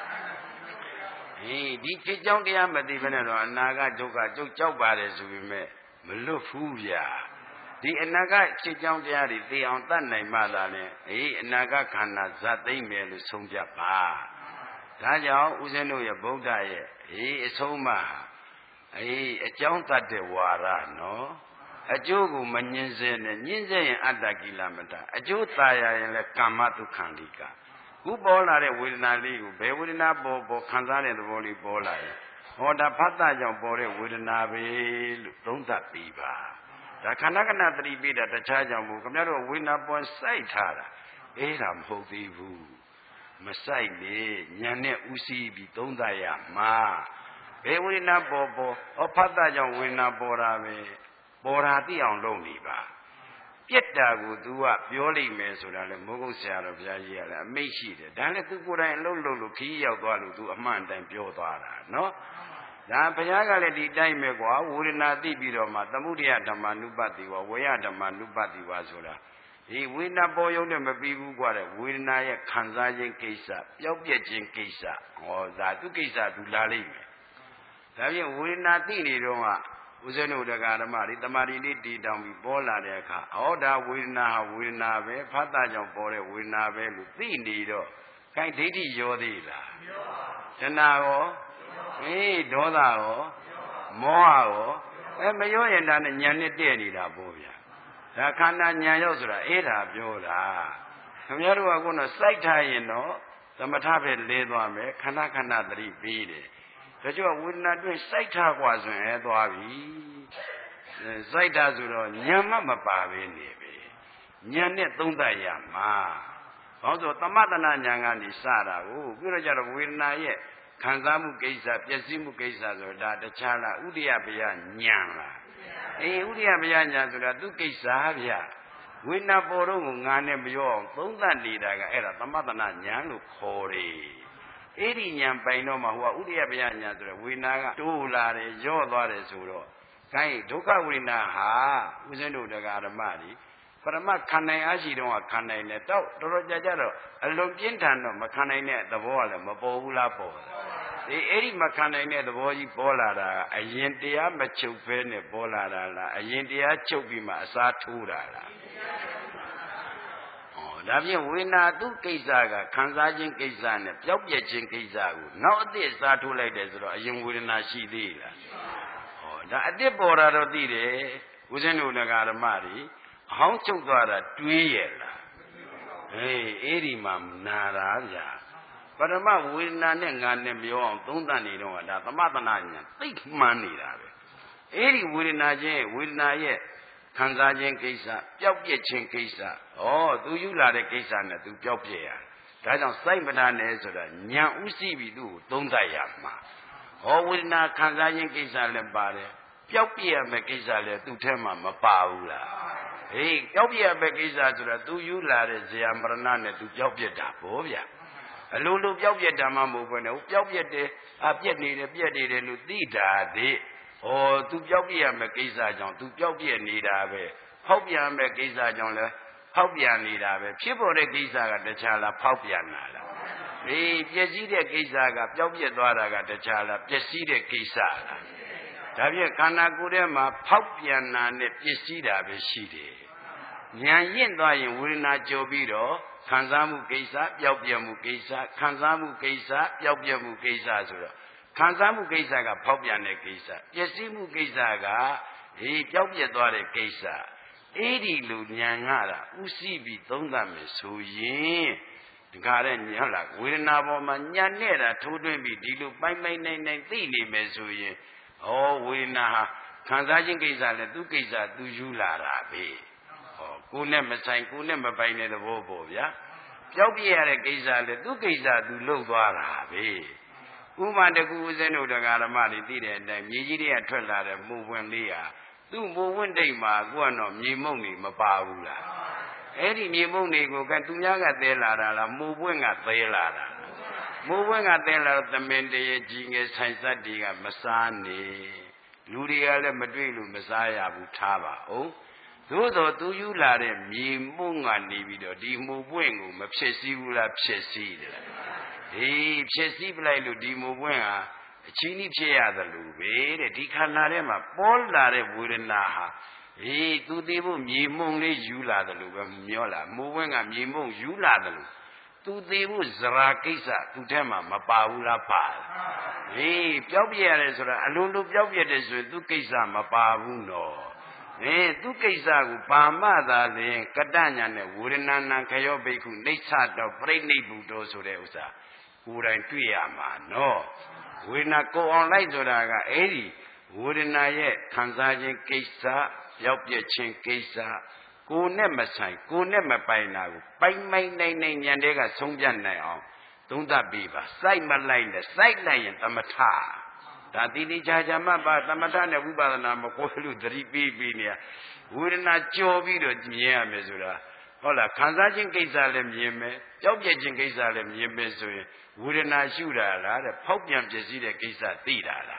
ဒီဖြစ်ကြောင်းတရားမသိဘဲနဲ့တော့အနာဂတ်ဒုက္ခကျုပ်ကြောက်ပါတယ်ဆိုပေမဲ့မလွတ်ဘူးဗျာဒီအနာဂတ်ဖြစ်ကြောင်းတရားတွေသိအောင်တတ်နိုင်မှသာလေအနာဂတ်ခန္ဓာဇတ်သိမ့်မယ်လို့ဆုံးဖြတ်ပါဒါကြောင့်ဥစဉ်တို့ရဲ့ဗုဒ္ဓရဲ့အဆုံးအမအကြောင်းတတ်တဲ့ဝါရနော်အကျိုးကိုမညှင်းစေနဲ့ညှင်းစေရင်အတ္တကိလမတအကျိုးตายရရင်လည်းကာမတုခန္တိကခုပေါ်လာတဲ့ဝေဒနာလေးကိုဘယ်ဝေဒနာပေါ်ခံစားတဲ့သဘောလေးပေါ်လာရင်ဒါဖတ်တာကြောင့်ပေါ်တဲ့ဝေဒနာပဲလို့သုံးသပ်ပြီးပါဒါခန္ဓာကဏသတိပေးတာတခြားကြောင့်မို့ခင်ဗျားတို့ဝေဒနာပေါ်စိုက်ထားတာဒါမဟုတ်သေးဘူးမစိုက်လေဉာဏ်နဲ့ဥသိပြီးသုံးသပ်ရမှာဘယ်ဝေဒနာပေါ်ဖတ်တာကြောင့်ဝေဒနာပေါ်တာပဲပေါ်တာသိအောင်လုပ်နေပါပြက်တာကို तू ကပြောလိမ့်မယ်ဆိုတာလေမိုးကုတ်ဆရာတော်ဘုရားကြီးကလည်းအမိတ်ရှိတယ်ဒါလည်း तू ကိုယ်တိုင်အလုပ်လုပ်လို့ခီးရောက်သွားလို့ तू အမှန်တိုင်းပြောသွားတာနော်ဒါဘုရားကလည်းဒီတိုင်းပဲကွာဝေဒနာသိပြီးတော့မှသမုဒယဓမ္မနုပတိဝဝေယဓမ္မနုပတိဝဆိုတာဒီဝေဒနာပေါ်ရုံနဲ့မပြီးဘူးကွာတဲ့ဝေဒနာရဲ့ခံစားခြင်းကိစ္စပျောက်ပြက်ခြင်းကိစ္စဒါသူကိစ္စ तू လာလိမ့်မယ်ဒါဖြင့်ဝေဒနာသိနေတော့ကဥစဉ်တို့တရားဓမ္မတွေတမာတိလေးတည်တောင်ပြီးပေါ်လာတဲ့အခါဒါဝေဒနာဟာဝေဒနာပဲဖတ်တာကြောင့်ပေါ်တဲ့ဝေဒနာပဲလို့သိနေတော့ခိုင်ဒိဋ္ဌိရောသေးလားတဏှာရောဒေါသရောမောဟရောမရောရင်ဒါနဲ့ဉာဏ်နဲ့တည့်နေတာပေါ့ဗျာဒါခန္ဓာဉာဏ်ရောက်ဆိုတာဒါပြောတာခင်ဗျားတို့ကခုနစိုက်ထားရင်တော့သမထပဲလဲသွားမယ်ခဏခဏသတိပေးတယ်ဒါကြောင့်ဝေဒနာတွင်စိုက်ထားกว่าဆိုရင်သွားပြီစိုက်ထားဆိုတော့ဉာဏ်မပါပဲနေပဲဉာဏ်နဲ့သုံးသပ်ရမှာဘာလို့ဆိုသမတနာဉာဏ်ကနေစတာကိုပြီးတော့ကြတော့ဝေဒနာရဲ့ခံစားမှုကိစ္စပျက်စီးမှုကိစ္စဆိုတာတခြားလားဥဒိယပယဉာဏ်လားဥဒိယပယဉာဏ်ဆိုတာသူကိစ္စဗျဝေဒနာပေါ်တော့ကိုငါနဲ့မရောအောင်သုံးသပ်နေတာကအဲ့ဒါသမတနာဉာဏ်လို့ခေါ်တယ်အဲ့ဒီဉာဏ်ပိုင်တော့မှဟိုကဥဒိယပယဉာဏ်ဆိုတဲ့ဝေဒနာကတိုးလာတယ်ရော့သွားတယ်ဆိုတော့ခိုင်းဒုက္ခဝေဒနာဟာဥစဉ်တို့တရားဓမ္မတွေပရမတ်ခံနိုင်အားရှိတော့ခံနိုင်တယ်တော့တော်တော်ကြာတော့အလွန်ပြင်းထန်တော့မခံနိုင်တဲ့သဘောကလည်းမပေါ်ဘူးလားပေါ်တယ်အဲ့ဒီမခံနိုင်တဲ့သဘောကြီးပေါ်လာတာအရင်တရားမချုပ်ဖဲနဲ့ပေါ်လာတာလားအရင်တရားချုပ်ပြီးမှအစားထိုးတာလားဒါဖြင့်ဝေဒနာသူကိစ္စကခံစားခြင်းကိစ္စနဲ့ပျောက်ပြက်ခြင်းကိစ္စကိုနောက်အသစ်စားထိုးလိုက်တယ်ဆိုတော့အရင်ဝေဒနာရှိသေးလားဒါအသစ်ပေါ်တာတော့သိတယ်ဦးဇင်းတို့ဓမ္မတွေအဟောင်းချုပ်သွားတာတွေးရဲ့လားအဲ့ဒီမှာနာတာဗျာပရမဝေဒနာနဲ့ငါနဲ့ပြောအောင်သုံးသပ်နေတော့ဒါသမတနာညာသိမှန်းနေတာပဲအဲ့ဒီဝေဒနာချင်းဝေဒနာရဲ့ခံစားခြင်းကိစ္စပျောက်ပြက်ခြင်းကိစ္စသူယူလာတဲ့ကိစ္စနဲ့သူပျောက်ပြက်ရဒါကြောင့်စိုက်ပဋ္ဌာန်းနဲ့ဆိုတာဉာဏ်ဥသိပြီးသူ့ကိုသုံးသပ်ရမှာဟောဝေဒနာခံစားခြင်းကိစ္စလည်းပါတယ်ပျောက်ပြည့်ရမယ့်ကိစ္စလည်းသူ့ထဲမှာမပါဘူးလားဟေးပျောက်ပြည့်ရမယ့်ကိစ္စဆိုတာသူယူလာတဲ့ဇယံပရဏနဲ့သူပျောက်ပြည့်တာပေါ့ဗျာအလိုလိုပျောက်ပြည့်တာမှမဟုတ်ဘူးနဲ့ပျောက်ပြည့်တယ်ပြက်နေတယ်လို့သိတာဒီဩသူပျောက်ပြည့်ရမယ့်ကိစ္စကြောင့်သူပျောက်ပြည့်နေတာပဲဖောက်ပြန်မယ့်ကိစ္စကြောင့်လည်းဖောက်ပြန်နေတာပဲဖြစ်ပေါ်တဲ့ကိစ္စကတခြားလားဖောက်ပြန်တာလားအေးပျက်စီးတဲ့ကိစ္စကပျောက်ပြည့်သွားတာကတခြားလားပျက်စီးတဲ့ကိစ္စလားဒါဖြင့်ခန္ဓာကိုယ်ထဲမှာဖောက်ပြန်တာနဲ့ပျက်စီးတာပဲရှိတယ်ဉာဏ်ရင့်သွားရင်ဝေဒနာကြော်ပြီးတော့ခံစားမှုကိစ္စပျောက်ပြည့်မှုကိစ္စခံစားမှုကိစ္စပျောက်ပြည့်မှုကိစ္စဆိုတော့ခံစားမှုကိစ္စကဖောက်ပြန်တဲ့ကိစ္စပျက်စီးမှုကိစ္စကပျောက်ပြည့်သွားတဲ့ကိစ္စအဲ့ဒီလိုဉာဏ်ကဥသိပြီးသုံးသပ်မယ်ဆိုရင်ဒီကားတဲ့ဉာဏ်လားဝေဒနာပေါ်မှာဉာဏ်နဲ့တာထိုးထွင်းပြီးဒီလိုပိုင်ပိုင်နိုင်နိုင်သိနေမယ်ဆိုရင်ဩဝေဒနာဟာခံစားခြင်းကိစ္စလည်းသူကိစ္စသူယူလာတာပဲဟောကိုယ်နဲ့မဆိုင်ကိုယ်နဲ့မပိုင်တဲ့သဘောပေါ့ဗျာပျောက်ပြည့်ရတဲ့ကိစ္စလည်းသူကိစ္စသူလှုပ်သွားတာပဲဥပမာတကူဦးဇင်းတို့တရားဓမ္မတွေသိတဲ့အတိုင်းမြေကြီးတွေကထွက်လာတဲ့မှုဝင်လေးဟာသူ့မိုးဝင့်တိတ်မှာကိုကတော့မြေမုံနေမပါဘူးလားအဲ့ဒီမြေမုံတွေကိုကသူများကသဲလာတာလားမိုးပွင့်ကသဲလာတာမိုးပွင့်ကသဲလာတော့သမင်တရေကြီးငယ်ဆိုင်စက်တွေကမစားနေလူတွေကလည်းမတွေ့လို့မစားရဘူးထားပါဦးသို့တော်သူယူလာတဲ့မြေမုံကနေပြီးတော့ဒီမိုးပွင့်ကိုမဖြစ်စည်းဘူးလားဖြစ်စည်းတယ်ဖြစ်စည်းပလိုက်လို့ဒီမိုးပွင့်ဟာအချင်းကြီးဖြစ်ရသလိုပဲတဲ့ဒီခန္ဓာထဲမှာပေါ်လာတဲ့ဝေဒနာဟာသူသိဖို့မြေမုံလေးယူလာတယ်လို့ပဲမျောလာမိုးဝင်းကမြေမုံယူလာတယ်လို့သူသိဖို့ဇရာကိစ္စသူထဲမှာမပါဘူးလားပါပျောက်ပြည့်ရတယ်ဆိုတာအလိုလိုပျောက်ပြည့်တယ်ဆိုရင်သူကိစ္စမပါဘူးနော်သူကိစ္စကိုပါမသာလင်ကတ္တညာနဲ့ဝေဒနာနံခယောဘိက္ခုနှိဋ္ဌတောပြိဋိဘုတောဆိုတဲ့ဥစ္စာကိုယ်တိုင်တွေ့ရမှာနော်ဝေဒနာကိုအောင်လိုက်ဆိုတာကအဲ့ဒီဝေဒနာရဲ့ခံစားခြင်းကိစ္စရောက်ပြည့်ခြင်းကိစ္စကိုယ်နဲ့မဆိုင်ကိုယ်နဲ့မပိုင်တာကိုပိုင်မိုင်နိုင်ဉာဏ်တွေကဆုံးဖြတ်နိုင်အောင်သုံးသပ်ပြီးပါစိုက်မလိုက်နဲ့စိုက်လိုက်ရင်သမထဒါတိတိကျကျမှပါသမထနဲ့ဝိပဿနာမကွဲလို့သတိပေးနေဝေဒနာကြော်ပြီးတော့မြင်ရမယ်ဆိုတာဟုတ်လားခံစားခြင်းကိစ္စလည်းမြင်မယ်ကြောက်ပြည့်ခြင်းကိစ္စလည်းမြင်မယ်ဆိုရင်ဝေဒနာရှုတာလားတဲ့ဖောက်ပြန်ပြည့်စည်တဲ့ကိစ္စသိတာလား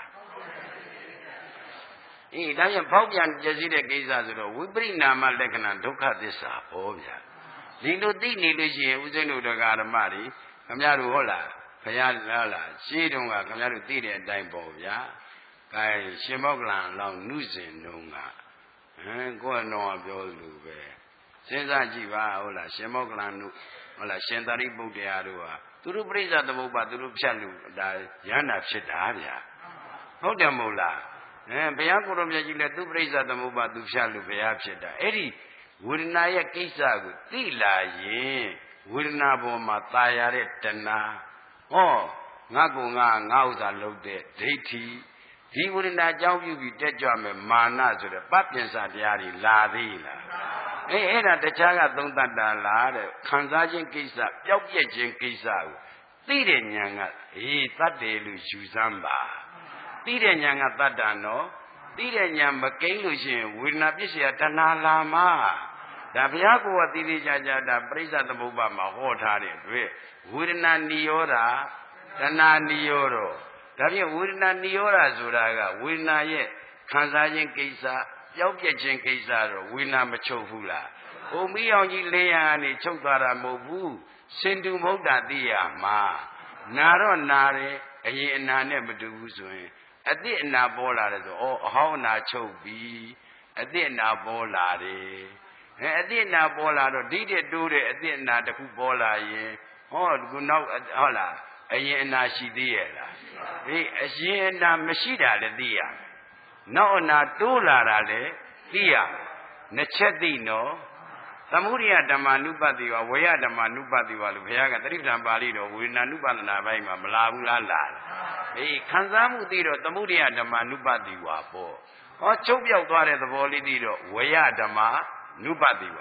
ဒါပြန်ဖောက်ပြန်ပြည့်စည်တဲ့ကိစ္စဆိုတော့ဝိပရိနာမလက္ခဏာဒုက္ခသစ္စာဟောဗျာဒီလိုသိနေလို့ရှိရင်ဥစဉ်တို့တရားဓမ္မတွေခင်ဗျားတို့ဟုတ်လားဘုရားလားရှင်းတုန်းကခင်ဗျားတို့သိတဲ့အတိုင်းပေါ့ဗျာအဲရှင်မောကလံလောင်းနုစဉ်တုန်းကကိုယ်တော်ပြောလို့ပဲစဉ်းစားကြည့်ပါဟုတ်လားရှင်မောကလံနုဟုတ်လားရှင်သာရိပုတ္တရာတို့ဟာသူတို့ပြိဿသမုပ္ပါသူတို့ဖြတ်လို့ဒါရဟန္တာဖြစ်တာဗျာဟုတ်တယ်မဟုတ်လားဘုရားကိုယ်တော်မြတ်ကြီးလည်းသူပြိဿသမုပ္ပါသူဖြတ်လို့ဘုရားဖြစ်တာအဲ့ဒီဝေဒနာရဲ့ကိစ္စကိုသိလာရင်ဝေဒနာပေါ်မှာตายရတဲ့တဏှာဟောငါ့ကိုငါဥစ္စာလုပ်တဲ့ဒိဋ္ဌိဒီဝေဒနာအကြောင်းပြုပြီးတက်ကြွမယ်မာနဆိုတဲ့ပပ္ပင်္စတရားတွေလာသေးလားအဲ့ဒါတခြားကသုံးတတ်တာလားတဲ့ခံစားခြင်းကိစ္စပျောက်ပြက်ခြင်းကိစ္စကိုသိတဲ့ဉာဏ်ကသတ်တယ်လို့ယူစမ်းပါသိတဲ့ဉာဏ်ကတတ်တာနော်သိတဲ့ဉာဏ်မကိန်းလို့ရှိရင်ဝေဒနာပစ္စယတဏှာလာမှာဒါဘုရားကိုယ်ကသိသိကြကြတာပြိဿသမုပ္ပါမှာဟောထားတဲ့အတွက်ဝေဒနာနိရောဓတဏှာနိရောဓဒါဖြင့်ဝေဒနာနိရောဓဆိုတာကဝေဒနာရဲ့ခံစားခြင်းကိစ္စပျောက်ပြက်ခြင်းကိစ္စတော့ဝေဒနာမချုပ်ဘူးလား။အိုမီးအောင်ကြီးလေးရန်ကနေချုပ်သွားတာမဟုတ်ဘူး။စင်တူမဟုတ်တာသိရမှာ။နာတော့နာတယ်အရင်အနာနဲ့မတူဘူးဆိုရင်အတိအနာပေါ်လာတယ်ဆိုအဟောင်းအနာချုပ်ပြီးအတိအနာပေါ်လာတယ်။အတိအနာပေါ်လာတော့ဒီတဲ့တိုးတဲ့အတိအနာတစ်ခုပေါ်လာရင်ဟောဒီနောက်ဟုတ်လားအရင်အနာရှိသေးရဲ့လား။အရင်အနာမရှိတာလည်းသိရမယ်။နောက်အနာတိုးလာတာလည်းသိရမယ်။နှစ်ချက်သိနော်။သမုဒိယဓမ္မာနုပတိဝဝေယဓမ္မာနုပတိဝလို့ဘုရားကသတိပ္ပံပါဠိတော်ဝေဒနာနုပဒနာပိုင်းမှာမလာဘူးလားလာတယ်။ခံစားမှုသိတော့သမုဒိယဓမ္မာနုပတိဝပေါ့။ဟောချုပ်ပြောက်သွားတဲ့သဘောလေးသိတော့ဝေယဓမ္မာနုပတိဝ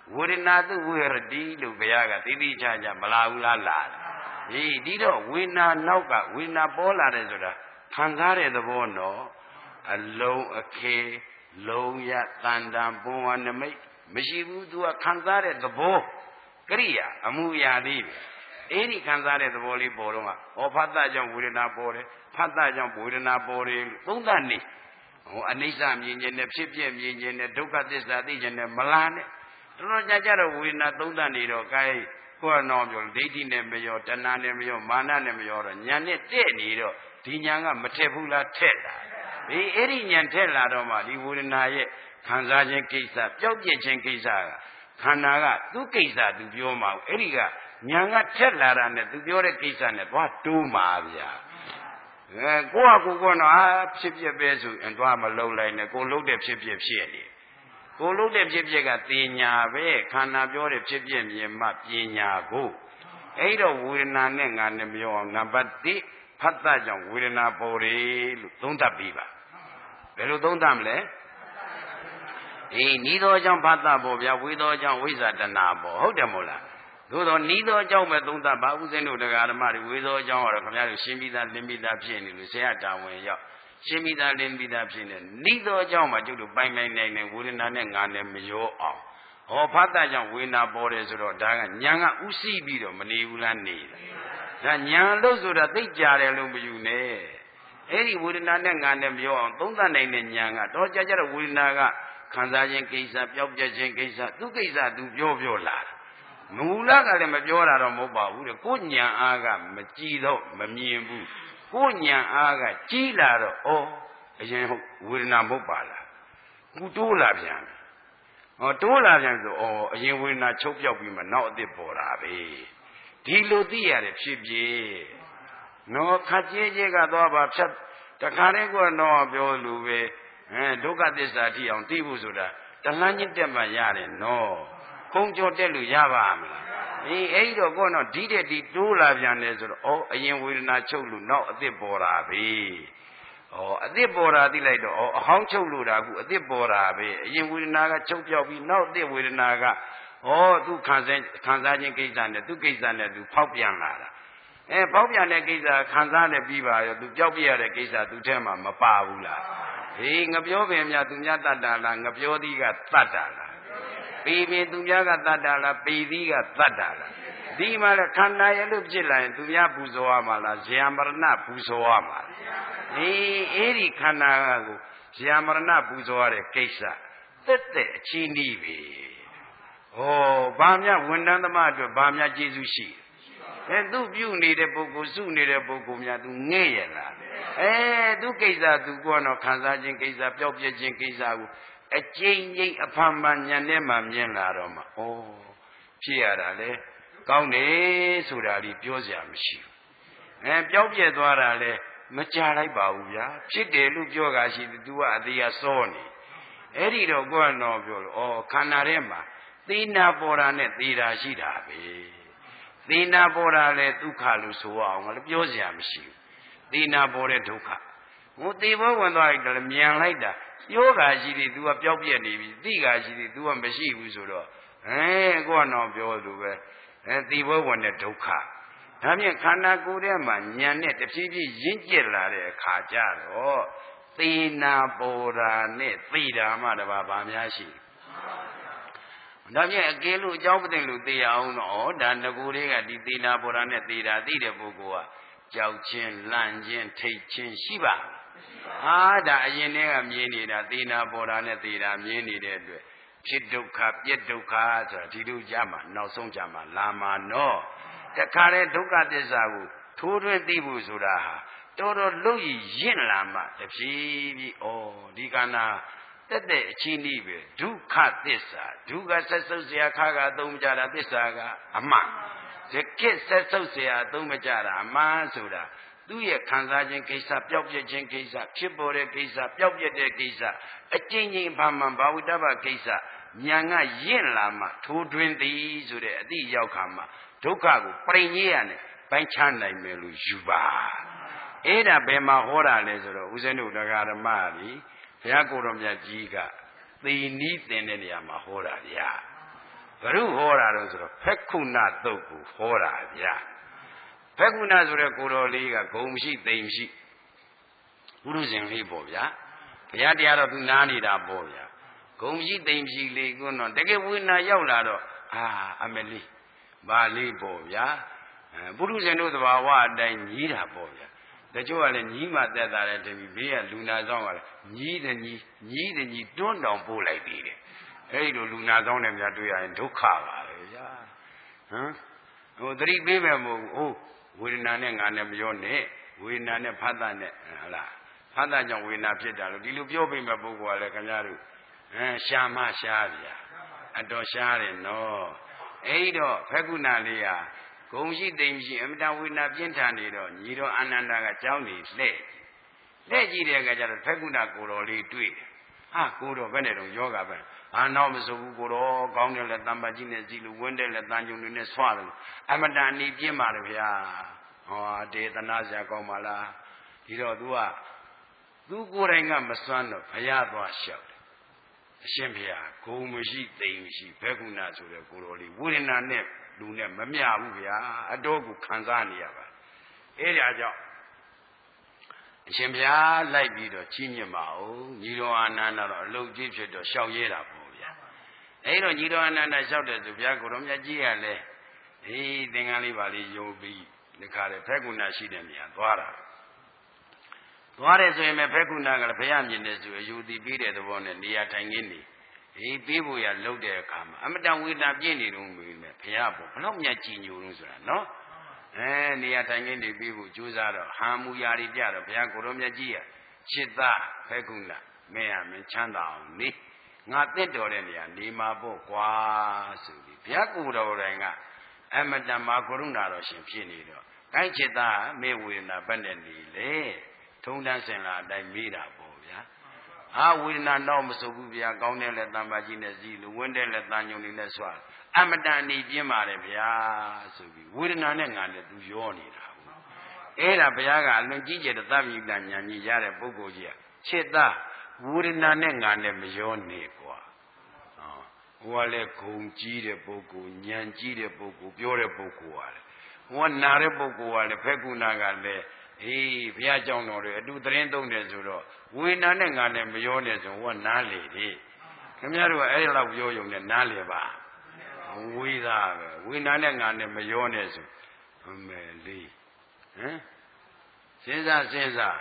ဝေဒနာသူဝေရတိလို့ဘုရားကတိတိကျကျမလာဘူးလားလာဒီတော့ဝေဒနာနောက်ကဝေဒနာပေါ်လာတယ်ဆိုတာခံစားတဲ့သဘောနော်အလုံးအခေလုံးရတန်တန်ပွန်ဝနမိတ်မရှိဘူးသူကခံစားတဲ့သဘောကရိယာအမှုရာလေးပဲအဲ့ဒီခံစားတဲ့သဘောလေးပေါ်တော့ကဖတ်တာကြောင့်ဝေဒနာပေါ်တယ်ဖတ်တာကြောင့်ဝေဒနာပေါ်တယ်လို့သုံးသပ်နေအနိစ္စမြင်ခြင်းနဲ့ဖြစ်ပြမြင်ခြင်းနဲ့ဒုက္ခသစ္စာသိခြင်းနဲ့မလားနဲ့တော်ကြတော့ဝေဒနာသုံးသပ်နေတော့ကိုယ်ကတော့ပြောဒိဋ္ဌိနဲ့မရောတဏှာနဲ့မရောမာနနဲ့မရောတော့ညာနဲ့တဲ့နေတော့ဒီညာကမထက်ဘူးလားထက်လာအဲ့ဒီညာထက်လာတော့မှဒီဝေဒနာရဲ့ခံစားခြင်းကိစ္စပျောက်ပြက်ခြင်းကိစ္စကခန္ဓာကသူ့ကိစ္စသူပြောမှာအဲ့ဒီကညာကထက်လာတာနဲ့သူပြောတဲ့ကိစ္စနဲ့သွားတိုးမှာဗျာကိုယ့်ဟာကိုယ်ကတော့ဖြစ်ပြပဲဆိုရင်သွားမလုံးလိုက်နဲ့ကိုလုံးတဲ့ဖြစ်ပြဖြစ်နေကိုလုံးတဲ့ဖြစ်ပြကတင်ညာပဲခန္ဓာပြောတဲ့ဖြစ်ပြမြင်မှပညာကိုအဲ့တော့ဝေဒနာနဲ့ငါနဲ့မပြောအောင်နံပါတ်1ဖတ်တာကြောင့်ဝေဒနာပေါ်တယ်လို့သုံးသပ်ပြီးပါဘယ်လိုသုံးသပ်မလဲနီးသောကြောင့်ဖတ်တာပေါ်ဗျာဝေသောကြောင့်ဝိဇ္ဇာတဏပေါ်ဟုတ်တယ်မို့လားသို့တော့နီးသောကြောင့်ပဲသုံးသပ်ပါဥစဉ်တို့တရားဓမ္မတွေဝေသောကြောင့်ကတော့ခင်ဗျားတို့ရှင်းပြီးသားလင်းပြီးသားဖြစ်နေလို့ဆရာတာဝန်ရောက်ရှင်းပြီးသားလင်းပြီးသားဖြစ်နေနီးသောကြောင့်မှကျုပ်တို့ပိုင်ပိုင်နိုင်နိုင်ဝေဒနာနဲ့ငါနဲ့မရောအောင်ဖတ်တာကြောင့်ဝေဒနာပေါ်တယ်ဆိုတော့ဒါကညာကဥသိပြီးတော့မနေဘူးလားနေတယ်ဒါညာလို့ဆိုတာသိကြတယ်လို့မယူနဲ့အဲ့ဒီဝေဒနာနဲ့ငါနဲ့မရောအောင်သုံးသပ်နိုင်တဲ့ညာကတော့ကြတော့ဝေဒနာကခံစားခြင်းကိစ္စပျောက်ပြက်ခြင်းကိစ္စသူကိစ္စသူပြောလာမူလကလည်းမပြောတာတော့မဟုတ်ပါဘူးတဲ့ကိုညာအားကမကြည်တော့မမြင်ဘူးကိုညာအားကကြီးလာတော့အရင်ဝေဒနာမဟုတ်ပါလားခုတိုးလာပြန်တိုးလာပြန်ဆိုအရင်ဝေဒနာချုပ်ပြောက်ပြီးမှနောက်အသစ်ပေါ်တာပဲဒီလိုသိရတယ်ဖြစ်ဖြစ်နော်ခက်ကြဲကသွားပါဖြတ်တခါတည်းကတော့ပြောလို့ပဲဒုက္ခသစ္စာထိအောင်သိဖို့ဆိုတာတလှမ်းချင်းတက်မှရတယ်နော်ခုံကြော်တက်လို့ရပါမလားအဲ့တော့ကတော့ဒီတဲ့ဒီတိုးလာပြန်တယ်ဆိုတော့အရင်ဝေဒနာချုပ်လို့နောက်အသစ်ပေါ်တာပဲအသစ်ပေါ်တာသိလိုက်တော့အဟောင်းချုပ်လို့တာခုအသစ်ပေါ်တာပဲအရင်ဝေဒနာကချုပ်ပြောက်ပြီးနောက်အသစ်ဝေဒနာကသူခံစားခြင်းကိစ္စနဲ့သူကိစ္စနဲ့သူဖောက်ပြန်လာတာဖောက်ပြန်တဲ့ကိစ္စခံစားနဲ့ပြီးပါရောသူပျောက်ပြရတဲ့ကိစ္စသူထဲမှာမပါဘူးလားငပြောပင်များသူများတတ်တာလားငပြောသီးကတတ်တာလားပေပင်သူများကတတ်တာလားပေသီးကတတ်တာလားဒီမှာလည်းခန္ဓာရဲ့လို့ဖြစ်လာရင်သူများပူဇော်ရမှာလားဇယမရဏပူဇော်ရမှာအဲ့ဒီခန္ဓာကိုဇယမရဏပူဇော်ရတဲ့ကိစ္စတက်တဲ့အချင်းဤပဲဘာများဝန်တန်းသမားအတွက်ဘာများကျေးဇူးရှိသူပြုနေတဲ့ပုဂ္ဂိုလ်စုနေတဲ့ပုဂ္ဂိုလ်များသူငဲ့ရလားသူကိစ္စသူကတော့ခံစားခြင်းကိစ္စပျောက်ပြက်ခြင်းကိစ္စကိုအကျဉ်းချင်းအဖန်ဖန်ညံထဲမှာမြင်လာတော့မှဖြစ်ရတာလေကောင်းတယ်ဆိုတာလေးပြောစရာမရှိဘူးပျောက်ပြက်သွားတာလေမကြလိုက်ပါဘူးဗျာဖြစ်တယ်လို့ပြောတာရှိတယ် तू ကအသေးအစောနေအဲ့ဒီတော့ကိုကတော့ပြောလို့ခန္ဓာထဲမှာသေနာပေါ်တာနဲ့သေတာရှိတာပဲသေနာပေါ်တာလေဒုက္ခလို့ဆိုအောင်လည်းပြောစရာမရှိဘူးသေနာပေါ်တဲ့ဒုက္ခသေဘောဝင်သွားလိုက်တယ်မြန်လိုက်တာပြောတာရှိတယ် तू ကပျောက်ပြက်နေပြီသိတာရှိတယ် तू ကမရှိဘူးဆိုတော့ကိုကတော့ပြောလို့ပဲသေဘောဝင်တဲ့ဒုက္ခဒါဖြင့်ခန္ဓာကိုယ်ထဲမှာဉာဏ်နဲ့တဖြည်းဖြည်းရင့်ကျက်လာတဲ့အခါကျတော့သေနာပေါ်တာနဲ့သိတာမှတပါးဗာများရှိဒါဖြင့်အကယ်လို့အကြောင်းပသိလို့သိရအောင်တော့ဒါငကိုတွေကဒီသေနာပေါ်တာနဲ့သိတာသိတဲ့ပုဂ္ဂိုလ်ကကြောက်ချင်းလန့်ချင်းထိတ်ချင်းရှိပါဒါအရင်တည်းကမြင်နေတာသေနာပေါ်တာနဲ့သေတာမြင်နေတဲ့အတွက်ဖြစ်ဒုက္ခပြက်ဒုက္ခဆိုတာဒီလိုကြမှာနောက်ဆုံးကြမှာလာမှာနော်တခါတည်းဒုက္ခသစ္စာကိုထိုးထွင်းသိဖို့ဆိုတာဟာတော်တော်လို့ရင့်လာမှတဖြည်းဖြည်းဒီကနာတက်တဲ့အချင်းဤပဲဒုက္ခသစ္စာဒုက္ခဆက်ဆုပ်เสียခါကအသုံးမကြတာသစ္စာကအမှန်တကယ့်ဆက်ဆုပ်เสียအသုံးမကြတာအမှန်ဆိုတာသူ့ရဲ့ခံစားခြင်းကိစ္စပျောက်ပြက်ခြင်းကိစ္စဖြစ်ပေါ်တဲ့ကိစ္စပျောက်ပြက်တဲ့ကိစ္စအကျဉ်းချင်းဘာမှဘာဝိတ္တပကိစ္စညာကရင့်လာမှထိုးထွင်းသည်ဆိုတဲ့အတိရောက်ခါမှာဒုက္ခကိုပြိညေရနဲ့ပိုင်းခြားနိုင်မယ်လို့ယူပါအဲ့ဒါဘယ်မှာဟောတာလဲဆိုတော့ဦးဇင်းတို့တရားဓမ္မကြီးဘုရားကိုယ်တော်မြတ်ကြီးကသေနီးတင်တဲ့နေရာမှာဟောတာဗျာဘရုဟောတာတော့ဆိုတော့ဖက်ခုနတုတ်ကိုဟောတာဗျာဖက်ခုနဆိုတဲ့ကိုတော်လေးကဂုံမရှိသိမ်မရှိပုရုဇဉ်လေးပေါ့ဗျာဘုရားတရားတော့သူနားနေတာပေါ့ဗျာဂုံမရှိသိမ်မရှိလေးကတော့တကယ်ဝိညာဉ်ရောက်လာတော့အမလေးဘာလေးပေါ့ဗျာပုရုဇဉ်တို့သဘာဝအတိုင်းညီးတာပေါ့ဗျာတချို့ကလည်းညီးမှတက်တာတဲ့တပီဘေးကလူနာဆောင်ကလည်းညီးတယ်ညီးတွန်းတောင်ပို့လိုက်သေးတယ်အဲ့လိုလူနာဆောင်နဲ့များတွေ့ရရင်ဒုက္ခပါပဲဗျာဟိုသတိပေးမယ်မဟုတ်ဘူးဝေဒနာနဲ့ငါနဲ့မရောနဲ့ဝေဒနာနဲ့ဖတ်တာနဲ့ဟလားဖတ်တာကြောင့်ဝေဒနာဖြစ်တာလို့ဒီလိုပြောပေးမဲ့ပုဂ္ဂိုလ်ကလည်းခင်ဗျားတို့ရှာမရှားဗျာအတော်ရှားတယ်နော်အဲ့တော့ဖက်ကုဏလေးဟာဂုံရှိသိမ်ရှိအမတဝေဒနာပြင်းထန်နေတော့ညီတော်အာနန္ဒာကကြောင်းနေလှဲ့ကြည့်တဲ့အခါကျတော့ဖက်ကုဏကိုတော်လေးတွေ့ကိုတော်ဘယ်နဲ့တော့ယောဂပဲနောက်မစိုးဘူးကိုတော်ကောင်းတယ်လဲတမ္ပါကြီးနဲ့ကြည့်လို့ဝင်းတယ်လဲတန်ကြုံတွေနဲ့ဆွတယ်အမတန်နေပြင်းပါလေဗျာဒေသနာစရာကောင်းပါလားဒီတော့ तू ကိုယ်တိုင်ကမစွမ်းတော့ဘုရားသွားလျှောက်တယ်အရှင်ဘုရားဂုံမရှိသိမ်မရှိဘက်ကုဏဆိုတဲ့ကိုတော်လေးဝေဒနာနဲ့လူနဲ့မမျှဘူးဗျာအတော်ကိုခံစားနေရပါအဲ့ဒါကြောင့်အရှင်ဘုရားလိုက်ပြီးတော့ကြီးညင်ပါဦးညီတော်အာနန္ဒာတော့အလုတ်ကြီးဖြစ်တော့လျှောက်ရဲတာပေါ့ဗျာအဲ့တော့ညီတော်အာနန္ဒာလျှောက်တယ်ဆိုဘုရားကိုတော်မြတ်ကြီးရလဲသင်္ကန်းလေးပါလေးယုံပြီးဒီခါလေဖက်ကုဏရှိတဲ့နေရာသွားတယ်ဆိုရင်ပဲဖက်ကုဏကလည်းဘုရားမြင်တယ်ဆိုအယူတည်ပြီးတဲ့သဘောနဲ့နေရာထိုင်ခင်းနေပေးဖို့ရလှုပ်တဲ့အခါမှာအမတန်ဝေဒနာပြည့်နေတော့မြင်တယ်ဘုရားပေါ့ဘလောက်မြတ်ကြည်ညိုလို့ဆိုတာနော်နေရာထိုင်ခင်းနေပြီးဖို့ကြိုးစားတော့ဟာမူရာတွေပြတော့ဘုရားကိုရောမြတ်ကြီးရจิตသားဖက်ကုဏမင်းရမင်းချမ်းသာအောင်နေငါတက်တော်တဲ့နေရာနေမှာပေါ့ကွာဆိုပြီးဘုရားကိုယ်တော်တိုင်ကအမတန်မှာကရုဏာတော်ရှင်ဖြစ်နေတော့ကိုင်းจิตသားမေဝေဒနာဘက်နဲ့နေလေထုံတန်းစင်လာအတိုင်းမေးတာပေါ့ဗျာဝေဒနာတော့မစိုးဘူးဗျာကောင်းတယ်လဲတမ္ပါကြီးနဲ့စီလို့ဝင်းတယ်လဲတန်ညုံနေနဲ့ဆွာအမတန်နေပြင်းပါတယ်ဗျာဆိုပြီးဝေဒနာနဲ့ငါနဲ့သူရောနေတာဘူးအဲ့ဒါဘုရားကအလွန်ကြီးကျယ်တဲ့သဗ္ဗညုတဉာဏ်ကြီးရတဲ့ပုဂ္ဂိုလ်ကြီးကခြေသားဝေဒနာနဲ့ငါနဲ့မရောနေကွာဟိုကလည်းဂုံကြီးတဲ့ပုဂ္ဂိုလ်ဉာဏ်ကြီးတဲ့ပုဂ္ဂိုလ်ပြောတဲ့ပုဂ္ဂိုလ်ကလည်းဟိုကနာတဲ့ပုဂ္ဂိုလ်ကလည်းဖက်ကုဏကလည်းဘုရားကြောင့်တော်တွေအတူသတင်းသုံးတယ်ဆိုတော့ဝေဒနာနဲ့ငါနဲ့မရောနဲ့ဆိုဟိုကနားလေတယ်ခင်ဗျားတို့ကအဲ့ဒီလောက်ပြောရုံနဲ့နားလေပါဝေးသားပဲဝေဒနာနဲ့ငါနဲ့မရောနဲ့ဆိုအမေလေးစဉ်းစား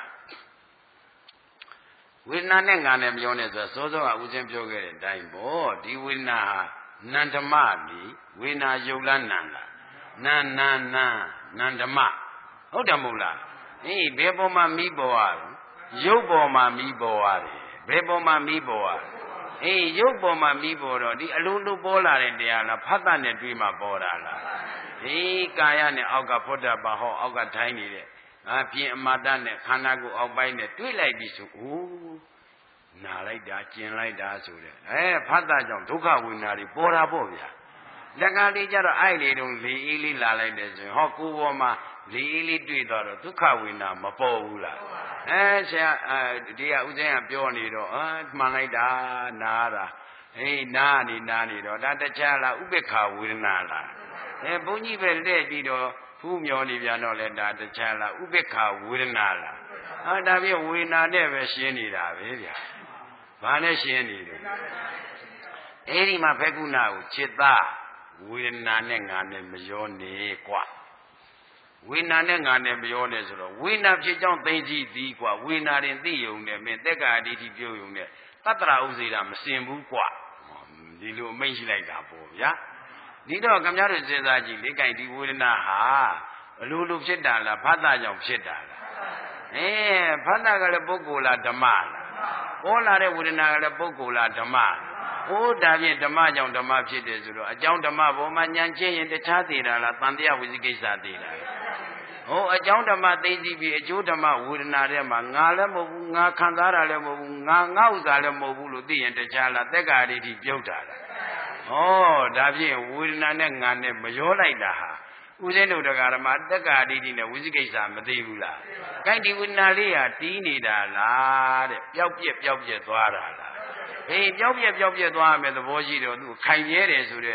ဝေဒနာနဲ့ငါနဲ့မရောနဲ့ဆိုစောစောကဦးဇင်းပြောခဲ့တဲ့အတိုင်းပေါ့ဒီဝေဒနာဟာနန္ဓမလီဝေဒနာယုတ်လားနန္လားနန္ဓမဟုတ်တယ်မဟုတ်လားဘယ်ပေါ်မှာမိပေါ်ရလဲရုပ်ပေါ်မှာမိပေါ်ရတယ်ဘယ်ပေါ်မှာမိပေါ်ရလဲရုပ်ပေါ်မှာမိပေါ်တော့ဒီအလိုလိုပေါ်လာတဲ့တရားလားဖတ်တာနဲ့တွေးမှပေါ်တာလားကာယနဲ့အောက်ကဖွတ်တာပါဟောအောက်ကထိုင်းနေတဲ့ပြင်အမာတနဲ့ခန္ဓာကိုယ်အောက်ပိုင်းနဲ့တွေးလိုက်ပြီဆိုနာလိုက်တာကျင်လိုက်တာဆိုတဲ့ဖတ်တာကြောင့်ဒုက္ခဝေဒနာတွေပေါ်တာပေါ့ဗျာလက်ကလေးကြတော့အဲ့လေတုံးလေအေးလေးလာလိုက်တယ်ဆိုရင်ကိုယ်ပေါ်မှာလေအေးလေးတွေ့သွားတော့ဒုက္ခဝေဒနာမပေါ်ဘူးလားဆရာဒီကဦးဇင်းကပြောနေတော့မှန်လိုက်တာနားတာနားနေတော့ဒါတခြားလားဥပေက္ခဝေဒနာလားဘုန်းကြီးပဲလက်ပြီးတော့ဖူးမျောနေပြန်တော့လဲဒါတခြားလားဥပေက္ခဝေဒနာလားဒါပြည့်ဝေဒနာနဲ့ပဲရှင်းနေတာပဲဗျာဘာနဲ့ရှင်းနေတယ်အဲ့ဒီမှာဖက်ကုဏကိုจิตသားဝေဒနာနဲ့ငါနဲ့မရောနေကွာဝေဒနာနဲ့ငါနဲ့မရောနဲ့ဆိုတော့ဝေဒနာဖြစ်ကြောင်းသိကြည့်သည်ကွာဝေဒနာရင်သိယုံနဲ့မင်းသက်္ကာဒိဋ္ဌိပြုတ်ယုံနဲ့တတ္တရာဥစေတာမစင်ဘူးကွာဒီလိုအမိန့်ရှိလိုက်တာပေါ့ဗျာဒီတော့ခင်ဗျားတို့စဉ်းစားကြည့်လေကြိုင်ဒီဝေဒနာဟာဘလို့လို့ဖြစ်တာလားဖတ်တာကြောင့်ဖြစ်တာလားဖတ်တာကလည်းပုဂ္ဂိုလ်လားဓမ္မလားပေါ်လာတဲ့ဝေဒနာကလည်းပုဂ္ဂိုလ်လားဓမ္မလားဒါဖြင့်ဓမ္မကြောင့်ဓမ္မဖြစ်တယ်ဆိုတော့အကြောင်းဓမ္မပေါ်မှာဉာဏ်ချင်းရင်တခြားသေးတာလားတန်တရားဝိသိကိစ္စသေးတာအကြောင်းဓမ္မသိသိပြီးအကျိုးဓမ္မဝေဒနာထဲမှာငါလည်းမဟုတ်ဘူးငါခံစားတာလည်းမဟုတ်ဘူးငါဥစ္စာလည်းမဟုတ်ဘူးလို့သိရင်တခြားလားသက်္ကာဒိဋ္ဌိပြုတ်တာလားဒါဖြင့်ဝေဒနာနဲ့ငါနဲ့မရောလိုက်တာဟာဦးဇင်းတို့တရားဓမ္မသက်္ကာဒိဋ္ဌိနဲ့ဝိသိကိစ္စမသိဘူးလား။ကိုင်းဒီဝေဒနာလေးဟာတီးနေတာလားတဲ့ပျောက်ပြက်သွားတာလား။ပျောက်ပြက်သွားမယ်သဘောရှိတော့သူခိုင်မြဲတယ်ဆိုတဲ့တ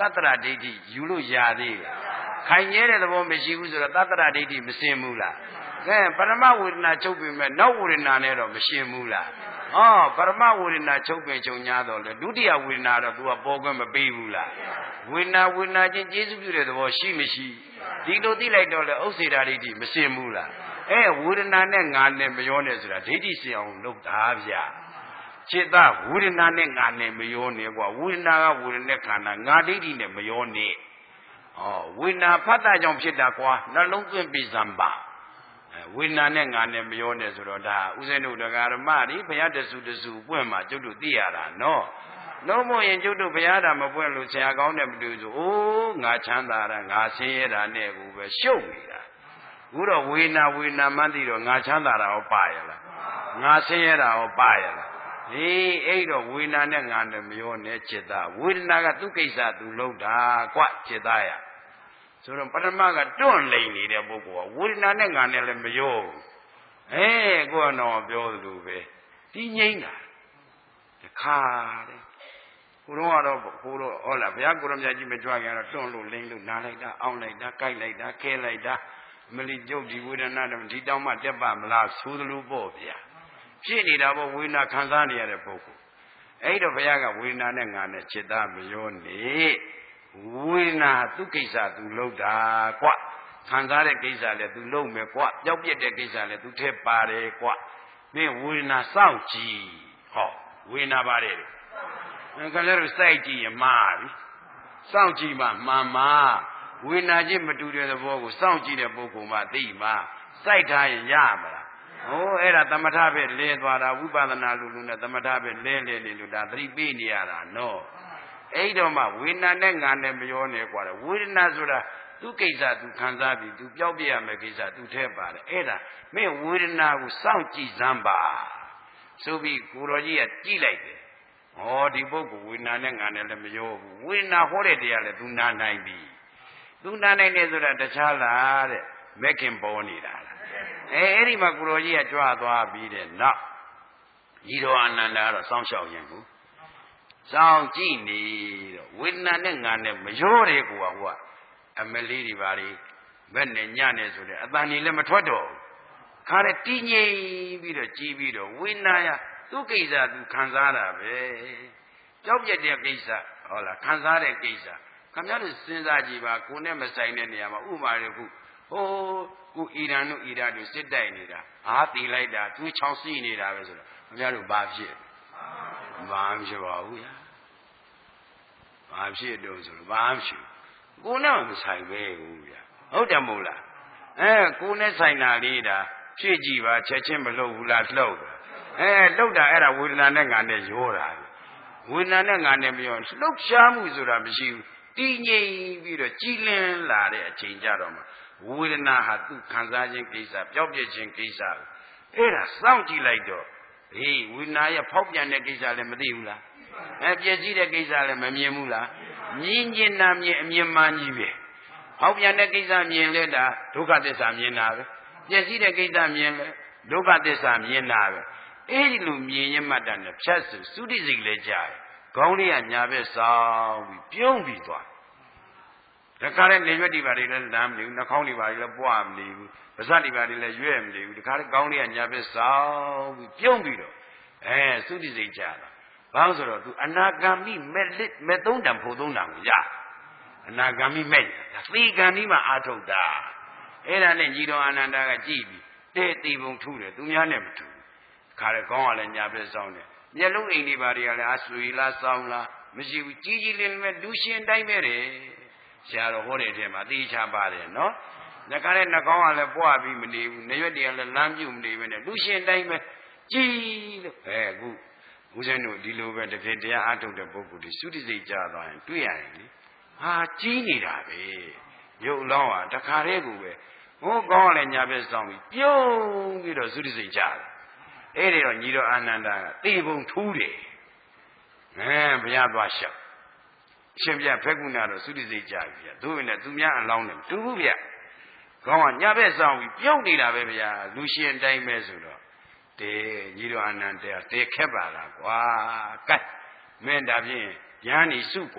တ္တရဒိဋ္ဌိယူလို့ရသေးလားခိုင်မြဲတဲ့သဘောမရှိဘူးဆိုတော့တတ္တရဒိဋ္ဌိမစင်ဘူးလားကဲပရမဝေဒနာချုပ်ပြင်မဲ့နောက်ဝေဒနာနဲ့တော့မရှင်ဘူးလားပရမဝေဒနာချုပ်ပြင်ချုပ်ညာတော့လေဒုတိယဝေဒနာတော့ तू ကပေါ်ခွင့်မပေးဘူးလားဝေဒနာချင်းကျေစုပြုတဲ့သဘောရှိမရှိဒီလိုသိလိုက်တော့လေဥစ္စေတာဒိဋ္ဌိမစင်ဘူးလားဝေဒနာနဲ့ငါနဲ့မရောနဲ့ဆိုတာဒိဋ္ဌိစင်အောင်လုပ်တာဗျာจิตဝေဒနာနဲ့ငါနဲ့မရောနဲ့ကွာဝေဒနာကဝေဒနာခန္ဓာငါဒိဋ္ဌိနဲ့မရောနဲ့ဝေဒနာဖတ်တာကြောင့်ဖြစ်တာကွာနှလုံးသွင်းပြီးစမ်းပါဝေဒနာနဲ့ငါနဲ့မရောနဲ့ဆိုတော့ဒါဥစဉ်တို့တရားဓမ္မတွေဘုရားတဆူပွင့်မှာကျုပ်တို့သိရတာနော်လုံးမရင်ကျုပ်တို့ဘုရားတာမပွင့်လို့ဆရာကောင်းတယ်မတွေ့ဆိုအိုးငါချမ်းသာတာငါဆင်းရဲတာနဲ့ကိုပဲရှုပ်နေတာအခုတော့ဝေဒနာမှန်းသိတော့ငါချမ်းသာတာရောပါရလားငါဆင်းရဲတာရောပါရလားအဲ့တော့ဝေဒနာနဲ့ငါနဲ့မရောနဲ့จิตဝေဒနာကသူ့ကိစ္စသူလုပ်တာကွจิตရဆိုတော့ပထမကတွန့်လိန်နေတဲ့ပုဂ္ဂိုလ်ကဝေဒနာနဲ့ငါနဲ့လည်းမရောဘူးကိုကတော့ပြောသလိုပဲဒီငိမ့်တာတခါတဲ့ကိုတော့ဟုတ်လားဘုရားကိုရမြတ်ကြီးမကြွခင်တော့တွန့်လို့လိန်လို့နားလိုက်တာအောင်းလိုက်တာကြိုက်လိုက်တာခဲလိုက်တာမလီကျုပ်ဒီဝေဒနာတော့ဒီတောင်မှတက်ပါမလားဆိုသလိုပေါ့ဗျာဖြစ်နေတာပေါ့ဝေဒနာခံစားနေရတဲ့ပုဂ္ဂိုလ်အဲ့တော့ဘုရားကဝေဒနာနဲ့ငါနဲ့จิตမရောနေဝေဒနာသူကိစ္စသူလုပ်တာကွခံစားတဲ့ကိစ္စလည်းသူလုပ်မယ်ကွပျောက်ပြက်တဲ့ကိစ္စလည်းသူထဲပါတယ်ကွမင်းဝေဒနာစောင့်ကြည့်ဝေဒနာပါတယ်ခင်ဗျားတို့စိုက်ကြည့်ရင်မှားပြီစောင့်ကြည့်မှမှန်မှာဝေဒနာချင်းမတူတဲ့သဘောကိုစောင့်ကြည့်တဲ့ပုဂ္ဂိုလ်မှသိမှာစိုက်ထားရင်ရမလားအဲ့ဒါသမထပဲလဲသွားတာဝိပဿနာလူနဲ့သမထပဲလဲနေလို့ဒါသတိပေးနေရတာနော်အဲ့တော့မှဝေဒနာနဲ့ငါနဲ့မရောနဲ့ကွာဝေဒနာဆိုတာသူကိစ္စသူခံစားပြီးသူပျောက်ပြရမယ့်ကိစ္စသူထဲပါတယ်အဲ့ဒါမင်းဝေဒနာကိုစောင့်ကြည့်စမ်းပါဆိုပြီးကိုတော်ကြီးကကြည့်လိုက်တယ်ဒီပုဂ္ဂိုလ်ဝေဒနာနဲ့ငါနဲ့လည်းမရောဘူးဝေဒနာဟောတဲ့တရားလည်းသူနာနိုင်ပြီသူနာနိုင်တယ်ဆိုတာတခြားလားတဲ့မက်ခင်ပေါ်နေတာလားအဲ့ဒီမှာကိုတော်ကြီးကကြွသွားပြီးတဲ့နောက်ညီတော်အာနန္ဒာကတော့စောင့်ရှောက်ရင်ကိုစောင့်ကြည့်နေတော့ဝေဒနာနဲ့ငါနဲ့မရောတယ်ကွာအမလေးတွေပါလေဘက်နဲ့ညနဲ့ဆိုတဲ့အတန်ကြီးလည်းမထွက်တော့ဘူးခါတဲ့တင်းငိမ့်ပြီးတော့ကြည်ပြီးတော့ဝေဒနာရသူ့ကိစ္စသူခံစားတာပဲကြောက်ပြတဲ့ကိစ္စဟုတ်လားခံစားတဲ့ကိစ္စခင်ဗျားတို့စဉ်းစားကြည့်ပါကိုနဲ့မဆိုင်တဲ့နေရာမှာဥမာရခုကိုအီရန်တို့စစ်တိုက်နေတာတီလိုက်တာသူချောင်းစီးနေတာပဲဆိုတော့ခင်ဗျားတို့ဘာဖြစ်ဘာမှဖြစ်ပါဘူးညာဘာဖြစ်တော့ဆိုတော့ဘာမှဖြစ်ကိုနဲ့မဆိုင်ပဲဘူးဗျာဟုတ်တယ်မဟုတ်လားကိုနဲ့ဆိုင်တာလေးဒါဖြစ်ကြည့်ပါချက်ချင်းမလှုပ်ဘူးလားလှုပ်လှုပ်တာအဲ့ဒါဝေဒနာနဲ့ငါနဲ့ရောတာဝေဒနာနဲ့ငါနဲ့မရောလှုပ်ရှားမှုဆိုတာမရှိဘူးတည်ငြိမ်ပြီးတော့ကြည်လင်လာတဲ့အချိန်ကြတော့မှဝေဒနာဟာသူခံစားခြင်းကိစ္စပျောက်ပြက်ခြင်းကိစ္စအဲ့ဒါစောင့်ကြည့်လိုက်တော့ဝေဒနာရဲ့ဖောက်ပြန်တဲ့ကိစ္စလည်းမသိဘူးလားပျက်စီးတဲ့ကိစ္စလည်းမမြင်ဘူးလားမြင်ကျင်တာမြင်အမြင်မှန်ကြီးပဲဖောက်ပြန်တဲ့ကိစ္စမြင်လဲတာဒုက္ခသစ္စာမြင်တာပဲပျက်စီးတဲ့ကိစ္စမြင်လဲဒုက္ခသစ္စာမြင်တာပဲအဲ့ဒီလိုမြင်ရင်မှတ်တာနဲ့ဖြတ်စုသုတိစိတ်လဲကြားတယ်ခေါင်းလေးကညာဘက်ဆောင်ပြီးပြုံးပြီးသွားတခါလဲနေရွက်ဒီပါတွေလည်းလမ်းမနေဘူးနှာခေါင်းတွေပါတွေလည်းပွားမနေဘူးပါးစပ်တွေပါတွေလည်းရွက်မနေဘူးတခါလဲခေါင်းလေးကညာဘက်ဆောင်ပြီးပြုံးပြီးတော့သုတိစိတ်ကြားတာဘာလို့ဆိုတော့ तू အနာဂမ်မိမဲ့သုံးတန်ဖို့သုံးတန်ကိုရအနာဂမ်မိမဲ့သေကံဒီမှာအာထုတ်တာအဲ့ဒါနဲ့ညီတော်အာနန္ဒာကကြည့်ပြီးတဲ့တီပုံထူးတယ်သူများနဲ့မတူဘူးခါရဲခေါင်းကလည်းညာဘက်ဆောင်တယ်မျက်လုံးအိမ်တွေပါတွေကလည်းအဆွေလားစောင်းလားမရှိဘူးကြီးကြီးလေးလေးလူရှင်တိုင်းပဲတယ်ဆရာတော်ဟောတဲ့အထဲမှာသိချပါတယ်နော်ငါကလည်းနှာခေါင်းကလည်းပွားပြီးမနေဘူးနေရွက်တွေကလည်းလမ်းပြုတ်မနေပဲနဲ့လူရှင်တိုင်းပဲကြီးလို့အခုဦးဇင်းတို့ဒီလိုပဲတကယ်တရားအားထုတ်တဲ့ပုဂ္ဂိုလ်တွေသုတိစိတ်ကြသွားရင်တွေ့ရရင်လေကြီးနေတာပဲရုပ်လောင်းဟာတခါတည်းကိုပဲကောင်းကလည်းညာဘက်ဆောင်ပြီးပြုံးပြီးတော့သုတိစိတ်ကြတယ်အဲ့ဒီတော့ညီတော်အာနန္ဒာကသေပုံထူးတယ်ဘုရားသွားလျှောက်ရှင်ပြဖက်ကုဏတော့သုတိစိတ်ကြပြီသူ့နဲ့သူများအလောင်းတယ်တူဘူးဗျကောင်းကညာဘက်ဆောင်ပြီးပြုံးနေတာပဲဗျာလူရှင်တိုင်းပဲဆိုတော့ညီတော်အာနန္ဒာတေခက်ပါလားကွာကဲမင်းဒါဖြင့်ဉာဏ်ဤစုကွာ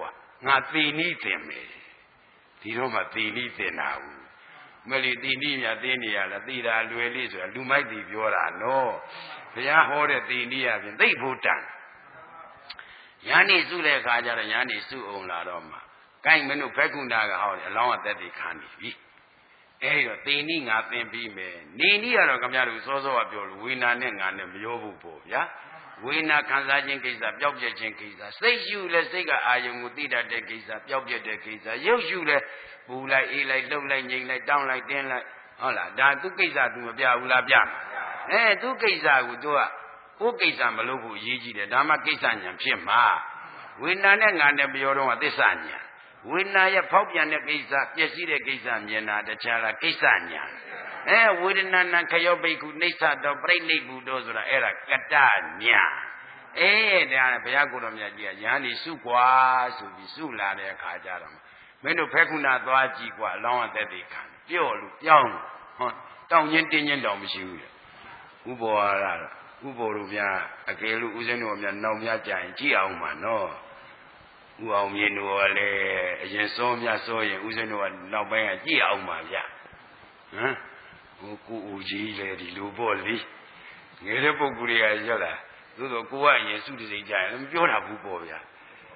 ငါသေနည်းသင်မယ်ဒီတော့မှသေနည်းသင်တာဘူးမလီသေနည်းများသင်နေရလားသေတာလွယ်လေးဆိုတာလူမိုက်တွေပြောတာနော်ဘုရားဟောတဲ့သေနည်းအပြင်သိဖို့တန်ရန်နေစုတဲ့အခါကျတော့ရန်နေစုအောင်လာတော့မှကိုင်းမင်းတို့ဖက်ကုဏကဟောတယ်အလောင်းအသက်တွေခံနေပြီအဲ့တော့သေနည်းငါသင်ပြီးမယ်နေနည်းကတော့ခင်ဗျားတို့စောစောကပြောလို့ဝေနာနဲ့ငါနဲ့မရောဘူးပေါ့ဗျာဝေနာခံစားခြင်းကိစ္စပျောက်ပြက်ခြင်းကိစ္စစိတ်ရှုလဲစိတ်ကအာယုံကိုသိတတ်တဲ့ကိစ္စပျောက်ပြက်တဲ့ကိစ္စရုပ်ရှုလဲပူလိုက်အေးလိုက်လှုပ်လိုက်ငြိမ်လိုက်တောင်းလိုက်တင်းလိုက်ဟုတ်လားဒါသူကိစ္စသူမပြဘူးလားပြမှာသူကိစ္စကိုသူကကိုယ်ကိစ္စမလုပ်ဘူးအရေးကြီးတယ်ဒါမှကိစ္စညာဖြစ်မှာဝေနာနဲ့ငါနဲ့ပြောတော့ကသစ္စာညာဝေနာရဲ့ဖောက်ပြန်တဲ့ကိစ္စပျက်စီးတဲ့ကိစ္စမြင်တာတခြားလားကိစ္စညာဝေဒနာနံခယောပိက္ခုနှိစ္စတောပြိဋိဘုတောဆိုတာအဲ့ဒါကတ္တညာဒါဘုရားကိုယ်တော်မြတ်ကြီးကယဟန်ဒီစုကွာဆိုပြီးစုလာတဲ့အခါကျတော့မင်းတို့ဖက်ခုနာသွားကြည့်ကွာအလောင်းအသက်တွေခံပြော့လို့ပြောင်းဟောတောင်းချင်းတင်းချင်းတောင်မရှိဘူးလေဥပဝါရဥပ္ပိုလ်တို့များအကယ်လို့ဦးဇင်းတို့များနောက်များကြရင်ကြည့်အောင်ပါနော်ဥအောင်မြင်တို့ကလည်းအရင်စောများစောရင်ဦးဇင်းတို့ကနောက်ပိုင်းကကြည့်အောင်ပါဗျဟိုကိုဦးကြီးလေဒီလိုပေါ့လေငယ်တဲ့ပုဂ္ဂိုလ်တွေကရောက်လာသို့တော့ကိုကအရင်စုတစိမ့်ကြရင်မပြောတာဘူးပေါ့ဗျာ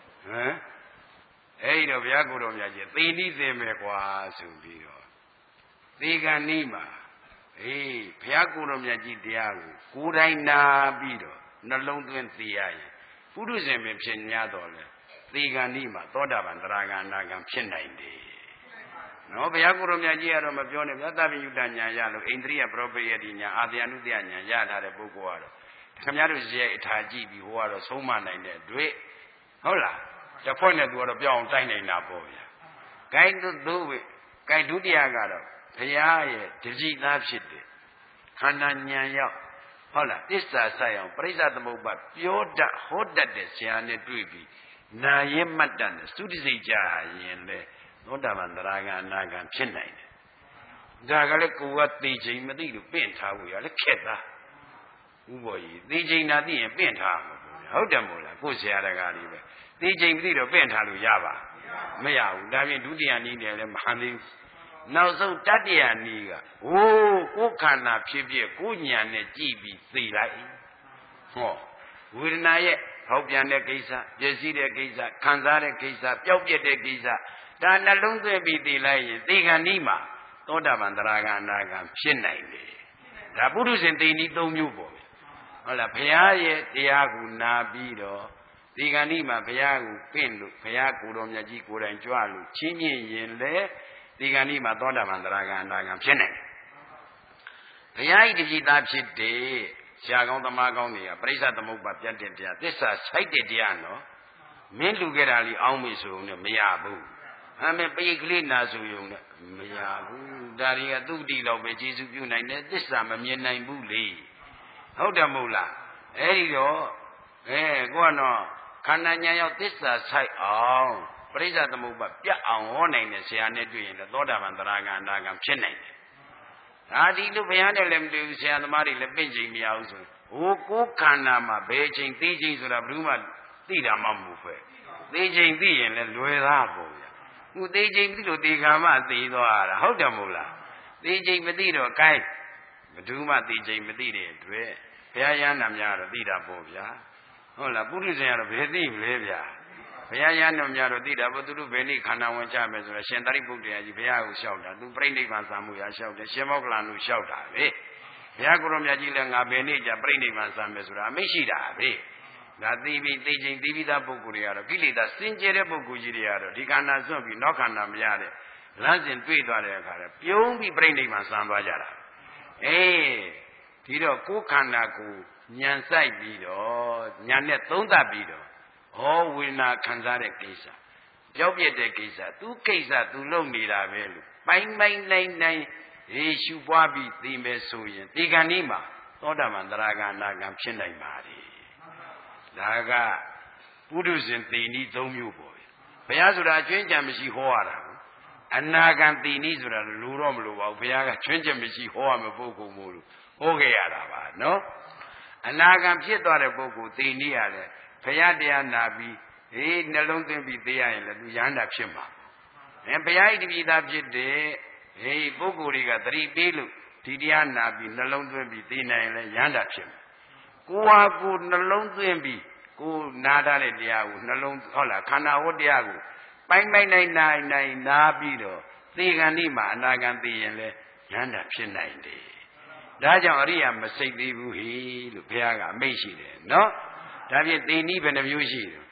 အဲ့တော့ဘုရားကိုယ်တော်မြတ်ကြီးသေနည်းသင်မယ်ကွာဆိုပြီးတော့သေကံနီးမှာဘုရားကိုယ်တော်မြတ်ကြီးတရားကိုကိုယ်တိုင်နာပြီးတော့နှလုံးသွင်းသိရရင်ပုထုဇဉ်ပင်ဖြစ်냐တော့လေသေကံနီးမှာသောတာပန်သရဂံအနာဂံဖြစ်နိုင်တယ်နော်ဘုရားကိုယ်တော်မြတ်ကြီးကတော့မပြောနဲ့ဗျာသဗ္ဗညုတညာရလို့ဣန္ဒြိယပရောပယတိညာအာတယနုတ္တညာရထားတဲ့ပုဂ္ဂိုလ်ကတော့ခင်ဗျားတို့ရဲ့အထာကြည့်ပြီးဟိုကတော့ဆုံးမနိုင်တဲ့တွေ့ဟုတ်လားတစ်ဖွဲ့နဲ့သူကတော့ပြောင်းအောင်တိုက်နိုင်တာပေါ့ဗျာဂိုင်းသူဂိုင်းဒုတိယကတော့ဘုရားရဲ့တတိသားဖြစ်တယ်ခန္ဓာဉာဏ်ရောက်ဟုတ်လားသစ္စာဆိုင်အောင်ပရိစ္ဆသမုပ္ပါပြောတတ်ဟောတတ်တဲ့ဆရာနဲ့တွေ့ပြီးနာရင်မှတ်တတ်တဲ့သုတိစိတ်ကြရင်လေသောတာပန်သရဂံအနာဂံဖြစ်နိုင်တယ်ဒါကလည်းကိုယ်ကသိချိန်မသိလို့ပင့်ထားဖို့ရလဲခက်သားဥပ္ပေါ်ကြီးသိချိန်သာသိရင်ပင့်ထားမှာဟုတ်တယ်မို့လားကိုယ်ဆရာတကားကြီးပဲသိချိန်မသိတော့ပင့်ထားလို့ရပါမရဘူးဒါပြင်ဒုတိယနည်းနဲ့လည်းမဟန်သေးဘူးနောက်ဆုံးတတိယနည်းကကိုယ်ခန္ဓာဖြစ်ဖြစ်ကိုယ်ဉာဏ်နဲ့ကြည့်ပြီးသိလိုက်ဟောဝေဒနာရဲ့ဟောက်ပြန်တဲ့ကိစ္စပျက်စီးတဲ့ကိစ္စခံစားတဲ့ကိစ္စပျောက်ပြက်တဲ့ကိစ္စဒါနှလုံးသွင်းပြီးသိလိုက်ရင်သေခဏ်ဤမှာသောတာပန်သရဂံအနာဂံဖြစ်နိုင်တယ်ဒါပုထုဇဉ်သိနည်း၃မျိုးပေါ့ဟုတ်လားဘုရားရဲ့တရားကိုနာပြီးတော့သေခဏ်ဤမှာဘုရားကိုပင့်လို့ဘုရားကိုယ်တော်မြတ်ကြီးကိုယ်တိုင်ကြွလို့ချင်းမြင့်ရင်လေသေခဏ်ဤမှာသောတာပန်သရဂံအနာဂံဖြစ်နိုင်တယ်ဘုရားဤတတိသားဖြစ်တဲ့ဆရာကောင်းသမားကောင်းတွေကပရိစ္ဆသမုပ္ပါပြတ်တဲ့တရားသစ္စာဆိုင်တဲ့တရားနော်မင်းလူခဲ့တာလीအောင်းမေဆိုုံနဲ့မရဘူးအမေပိတ်ကလေးနာဆိုုံနဲ့မရဘူးဒါတွေကသူ့တိတော့ပဲကျေစုပြုနိုင်တယ်သစ္စာမမြင်နိုင်ဘူးလေဟုတ်တယ်မဟုတ်လားအဲ့ဒီတော့ကိုကတော့ခန္ဓာဉာဏ်ရောက်သစ္စာဆိုင်အောင်ပရိစ္ဆသမုပ္ပါပြတ်အောင်ဟောနိုင်တဲ့ဆရာနဲ့တွေ့ရင်လည်းသောတာပန်သရဂံအနာဂံဖြစ်နိုင်တယ်ဒါဒီလိုဘုရားနဲ့လည်းမတွေ့ဘူးဆရာသမားတွေလည်းပြင့်ချိန်မရဘူးဆိုကိုယ်ခန္ဓာမှာဘယ်ချိန်သိချိန်ဆိုတာဘယ်သူမှသိတာမှမဟုတ်ပဲသိချိန်သိရင်လည်းလွယ်သားပေါ့ဗျာခုသိချိန်သိလို့ဒီကံမှသိသွားတာဟုတ်တယ်မဟုတ်လားသိချိန်မသိတော့ကိုင်းဘယ်သူမှသိချိန်မသိတဲ့အတွက်ဘုရားရဟန္တာများတော့သိတာပေါ့ဗျာဟုတ်လားပုရိသေကတော့ဘယ်သိမလဲဗျာဘုရားရဟန္တာများတော့သိတာပေါ့သူတို့ဘယ်နေ့ခန္ဓာဝင်ချမယ်ဆိုတော့ရှင်သာရိပုတ္တရာကြီးဘုရားကိုလျှောက်တာသူပြိဋိဘံသံမှုရာလျှောက်တယ်ရှင်မောက္ကလန်ကိုလျှောက်တာပဲဘုရားကိုယ်တော်မြတ်ကြီးလည်းငါဘယ်နေ့ကျပြိဋိဘံသံမယ်ဆိုတာအမိန့်ရှိတာပဲဒါသိပြီးသိချင်းသိပြီးသားပုဂ္ဂိုလ်တွေကတော့ကိလေသာစင်ကြယ်တဲ့ပုဂ္ဂိုလ်ကြီးတွေကတော့ဒီခန္ဓာစွန့်ပြီးနောက်ခန္ဓာမရတဲ့လမ်းစဉ်တွေ့သွားတဲ့အခါကျပြုံးပြီးပြိဋိဘံသံသွားကြတာဒီတော့ကိုယ်ခန္ဓာကိုဉာဏ်ဆိုင်ပြီးတော့ဉာဏ်နဲ့သုံးသပ်ပြီးတော့ဟောဝေဒနာခံစားတဲ့ကိစ္စပျောက်ပြက်တဲ့ကိစ္စသူကိစ္စသူလုပ်နေတာပဲလို့ပိုင်းနိုင်ရှုပွားပြီးသိမယ်ဆိုရင်ဒီကံนี้မှာသောတာပန်သရဂံအနာဂံဖြစ်နိုင်ပါလေဒါကပုထုဇဉ်သိနည်း၃မျိုးပေါ့ဘုရားဆိုတာအကျွင်းကြံမရှိဟောရတာအနာဂံသိနည်းဆိုတာလူတော့မလိုပါဘူးဘုရားကကျွင်းကြံမရှိဟောရမယ့်ပုဂ္ဂိုလ်မို့လို့ဟောခဲ့ရတာပါနော်အနာဂံဖြစ်သွားတဲ့ပုဂ္ဂိုလ်သိနည်းရတယ်ဘုရားတရားနာပြီးနှလုံးသွင်းပြီးသိရရင်လည်းသူရဟန္တာဖြစ်မှာဘုရားဤတပိသားဖြစ်တဲ့ပုဂ္ဂိုလ်တွေကသတိပေးလို့ဒီတရားနာပြီးနှလုံးသွင်းပြီးသိနိုင်ရင်လည်းရဟန္တာဖြစ်မှာကိုဟာကိုနှလုံးသွင်းပြီးကိုနာထားတဲ့တရားကိုနှလုံးဟုတ်လားခန္ဓာဝတ္တရားကိုပိုင်းနိုင်နာပြီးတော့သေကံဒီမှာအနာဂံသိရင်လည်းရဟန္တာဖြစ်နိုင်တယ်ဒါကြောင့်အရိယာမစိတ်သေးဘူးဟိလို့ဘုရားကအမိန့်ရှိတယ်နော်ဒါဖြင့်သေနည်းဘယ်နှမျိုးရှိတယ်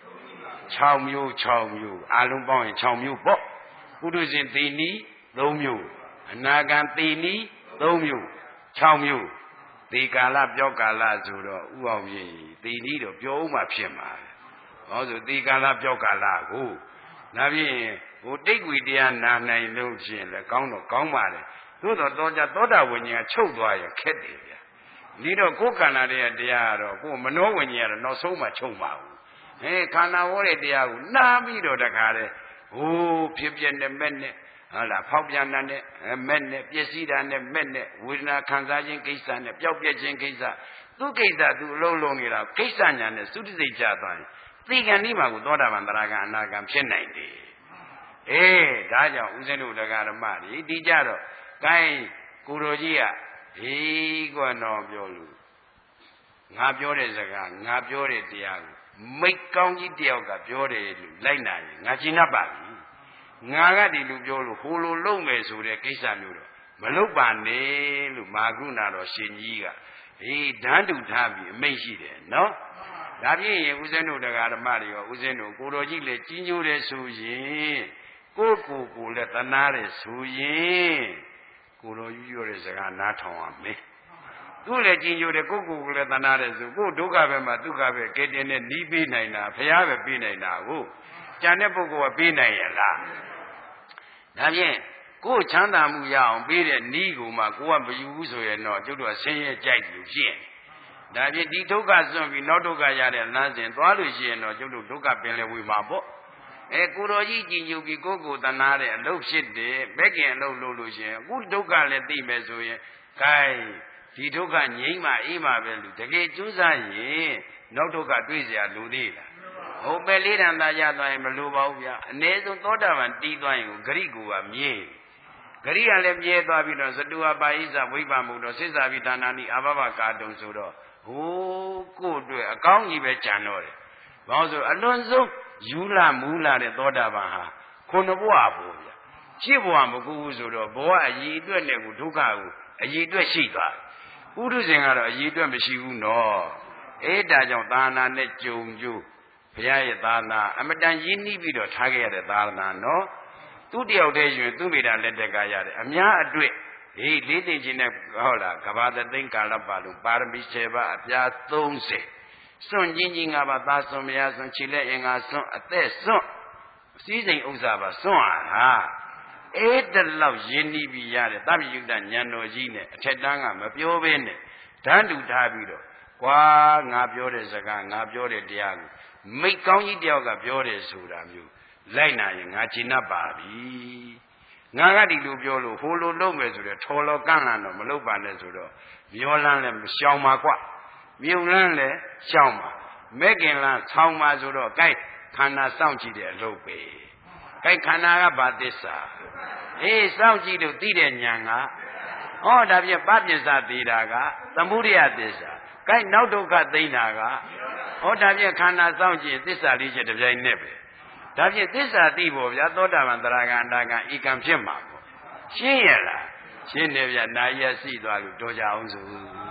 6မျိုးအလုံးပေါင်းရင်6မျိုးပေါ့ပုထုဇဉ်သေနည်း3မျိုးအနာဂံသေနည်း3မျိုး6မျိုးသေကာလပြောကာလဆိုတော့ဥအောင်ကြီးသေနည်းတော့ပြောဦးမှဖြစ်မှာဘာလို့ဆိုသေကာလပြောကာလကိုဒါဖြင့်ဟိုတိတ်ကွေတရားနာနိုင်လို့ဖြင့်လည်းကောင်းတော့ကောင်းပါလေသို့တော့သောတာဝိညာဉ်ကချုပ်သွားရင်ခက်တယ်ဗျာဒီတော့ကိုယ်ခန္ဓာရဲ့တရားကတော့ကိုယ်မနောဝိညာဉ်ကတော့နောက်ဆုံးမှချုပ်ပါဘူးခန္ဓာဝေါ်တဲ့တရားကိုနားပြီးတော့တခါလေဟိုဖြစ်ပြနဲ့မဲ့နဲ့ဟုတ်လားဖောက်ပြန်တာနဲ့မဲ့နဲ့ပျက်စီးတာနဲ့မဲ့နဲ့ဝေဒနာခံစားခြင်းကိစ္စနဲ့ပျောက်ပြက်ခြင်းကိစ္စသူကိစ္စသူအလုံးလုံးနေတာကိစ္စညာနဲ့သုတိစိတ်ကြသွားရင်သိကံဒီမှာကိုသောတာပန်တရာဂံအနာဂံဖြစ်နိုင်တယ်ဒါကြောင့်ဦးဇင်းတို့တရားဓမ္မတွေဒီကြတော့ကိုင်းကိုတော်ကြီးကကွာတော့ပြောလို့ငါပြောတဲ့စကားငါပြောတဲ့တရားကိုမိတ်ကောင်းကြီးတယောက်ကပြောတယ်လို့လိုက်နိုင်ရင်ငါရှင်းတတ်ပါပြီငါကဒီလူပြောလို့ဟိုလိုလုံးမယ်ဆိုတဲ့ကိစ္စမျိုးတော့မလုပ်ပါနဲ့လို့မာကုဏတော်ရှင်ကြီးကဓာန်တူထားပြီးအမိန့်ရှိတယ်နော်ဒါဖြင့်ဦးဇင်းတို့တရားဓမ္မတွေရောဦးဇင်းတို့ကိုတော်ကြီးလည်းကြီးညိုတယ်ဆိုရင်ကိုလည်းသနာတယ်ဆိုရင်ကိုတော်ကြီးပြောတဲ့စကားနားထောင်ရမယ်သူလည်းကြီးညိုတယ်ကိုလည်းသနာတယ်ဆိုကိုဒုက္ခပဲမှာဒုက္ခပဲကဲတင်နဲ့နီးပေးနိုင်တာဘုရားပဲပေးနိုင်တာကိုကြံတဲ့ပုဂ္ဂိုလ်ကပေးနိုင်ရလားဒါဖြင့်ကိုချမ်းသာမှုရအောင်ပေးတဲ့နီးကိုမှကိုကမယူဘူးဆိုရင်တော့ကျုပ်တို့ကဆင်းရဲကြိုက်လို့ဖြစ်ဒါဖြင့်ဒီဒုက္ခစွန့်ပြီးနောက်ဒုက္ခရတဲ့လမ်းစဉ်သွားလို့ရှိရင်တော့ကျုပ်တို့ဒုက္ခပင်လယ်ဝေမှာပေါ့ကိုတော်ကြီးကြည်ညိုပြီးကိုယ်တဏှာတဲ့အလုပ်ဖြစ်တယ်ဘက်ကင်အလုပ်လုပ်လို့ရှိရင်အခုဒုက္ခလည်းသိမယ်ဆိုရင်ခိုင်းဒီဒုက္ခငြိမ်းမှအေးမှပဲလို့တကယ်ကြိုးစားရင်နောက်ဒုက္ခတွေ့เสียလို့သေးလားဟုတ်ပဲလေးတန်သာရသွားရင်မလိုပါဘူးဗျာအ ਨੇ ဆုံးသောတာပန်တီးသွားရင်ဂရိကိုကမြဲဂရိကလည်းမြဲသွားပြီးတော့သတုဝပါဠိစဝိပ္ပမုတော့စိစ္ဆာပိဌာနာနိအဘဘကာတုံဆိုတော့ဟိုးကို့အတွက်အကောင်းကြီးပဲကြံတော့တယ်ဘာလို့ဆိုအလွန်ဆုံးယူလာမူလာတဲ့သောတာပန်ဟာခုနှစ်ဘဝပေါ့ဗျာရှစ်ဘဝမကူဘူးဆိုတော့ဘဝအည်အတွက်နဲ့ကိုဒုက္ခကိုအည်အတွက်ရှိသွားတယ်ဥဒုဇင်ကတော့အည်အတွက်မရှိဘူးနော်ဒါကြောင့်သာနာနဲ့ကြုံကြိုးဘုရားရဲ့သာနာအမတန်ရင်းနှီးပြီးတော့ထားခဲ့ရတဲ့သာနာနော်သူတယောက်တည်းရှင်သူမိတာလက်တက်ကရတယ်အများအတွေ့လေးသိချင်းနဲ့ဟုတ်လားကဘာသိန်းကာလပါလို့ပါရမီ7ပါးအပြား30စွန့်ကြီး၅ပါးသာစွန့်မရစွန့်ခြေလက်အင်္ဂါစွန့်အသက်စွန့်စည်းစိမ်ဥစ္စာပါစွန့်ဟာတလောက်ရင်းနှီးပြီးရတဲ့သဗ္ဗယုတ္တဉာဏ်တော်ကြီးနဲ့အထက်တန်းကမပြောဘဲနဲ့ဓာန်တူထားပြီးတော့ကွာငါပြောတဲ့စကားငါပြောတဲ့တရားကိုမိတ်ကောင်းကြီးတယောက်ကပြောတယ်ဆိုတာမျိုးလိုက်နာရင်ငါရှင်းတတ်ပါပြီငါကဒီလိုပြောလို့ဟိုလိုလုပ်မယ်ဆိုတော့ထော်လောကန့်လန့်တော့မလုပ်ပါနဲ့ဆိုတော့မျောလန်းလည်းမရှောင်ပါကွမြုံလန်းလည်းရှောင်ပါမဲ့ခင်လန်းဆောင်းပါဆိုတော့ကြိုက်ခန္ဓာစောင့်ကြည့်တဲ့အလုပ်ပဲကြိုက်ခန္ဓာကဘာသစ္စာစောင့်ကြည့်လို့သိတဲ့ဉာဏ်ကဒါပြပပစ္စသေးတာကသမုဒိယသစ္စာကြိုက်နောက်ဒုက္ခသိမ့်တာကဒါပြခန္ဓာစောင့်ကြည့်သစ္စာလေးချက်တစ်ပြိုင်နက်ပဲဒါဖြင့်သစ္စာသိဖို့ဗျာသောတာပန်တရာဂံအနာဂံဤကံဖြစ်မှာပေါ့ရှင်းရလားရှင်းတယ်ဗျာနာယစီသွားလို့တော်ကြအောင်စို့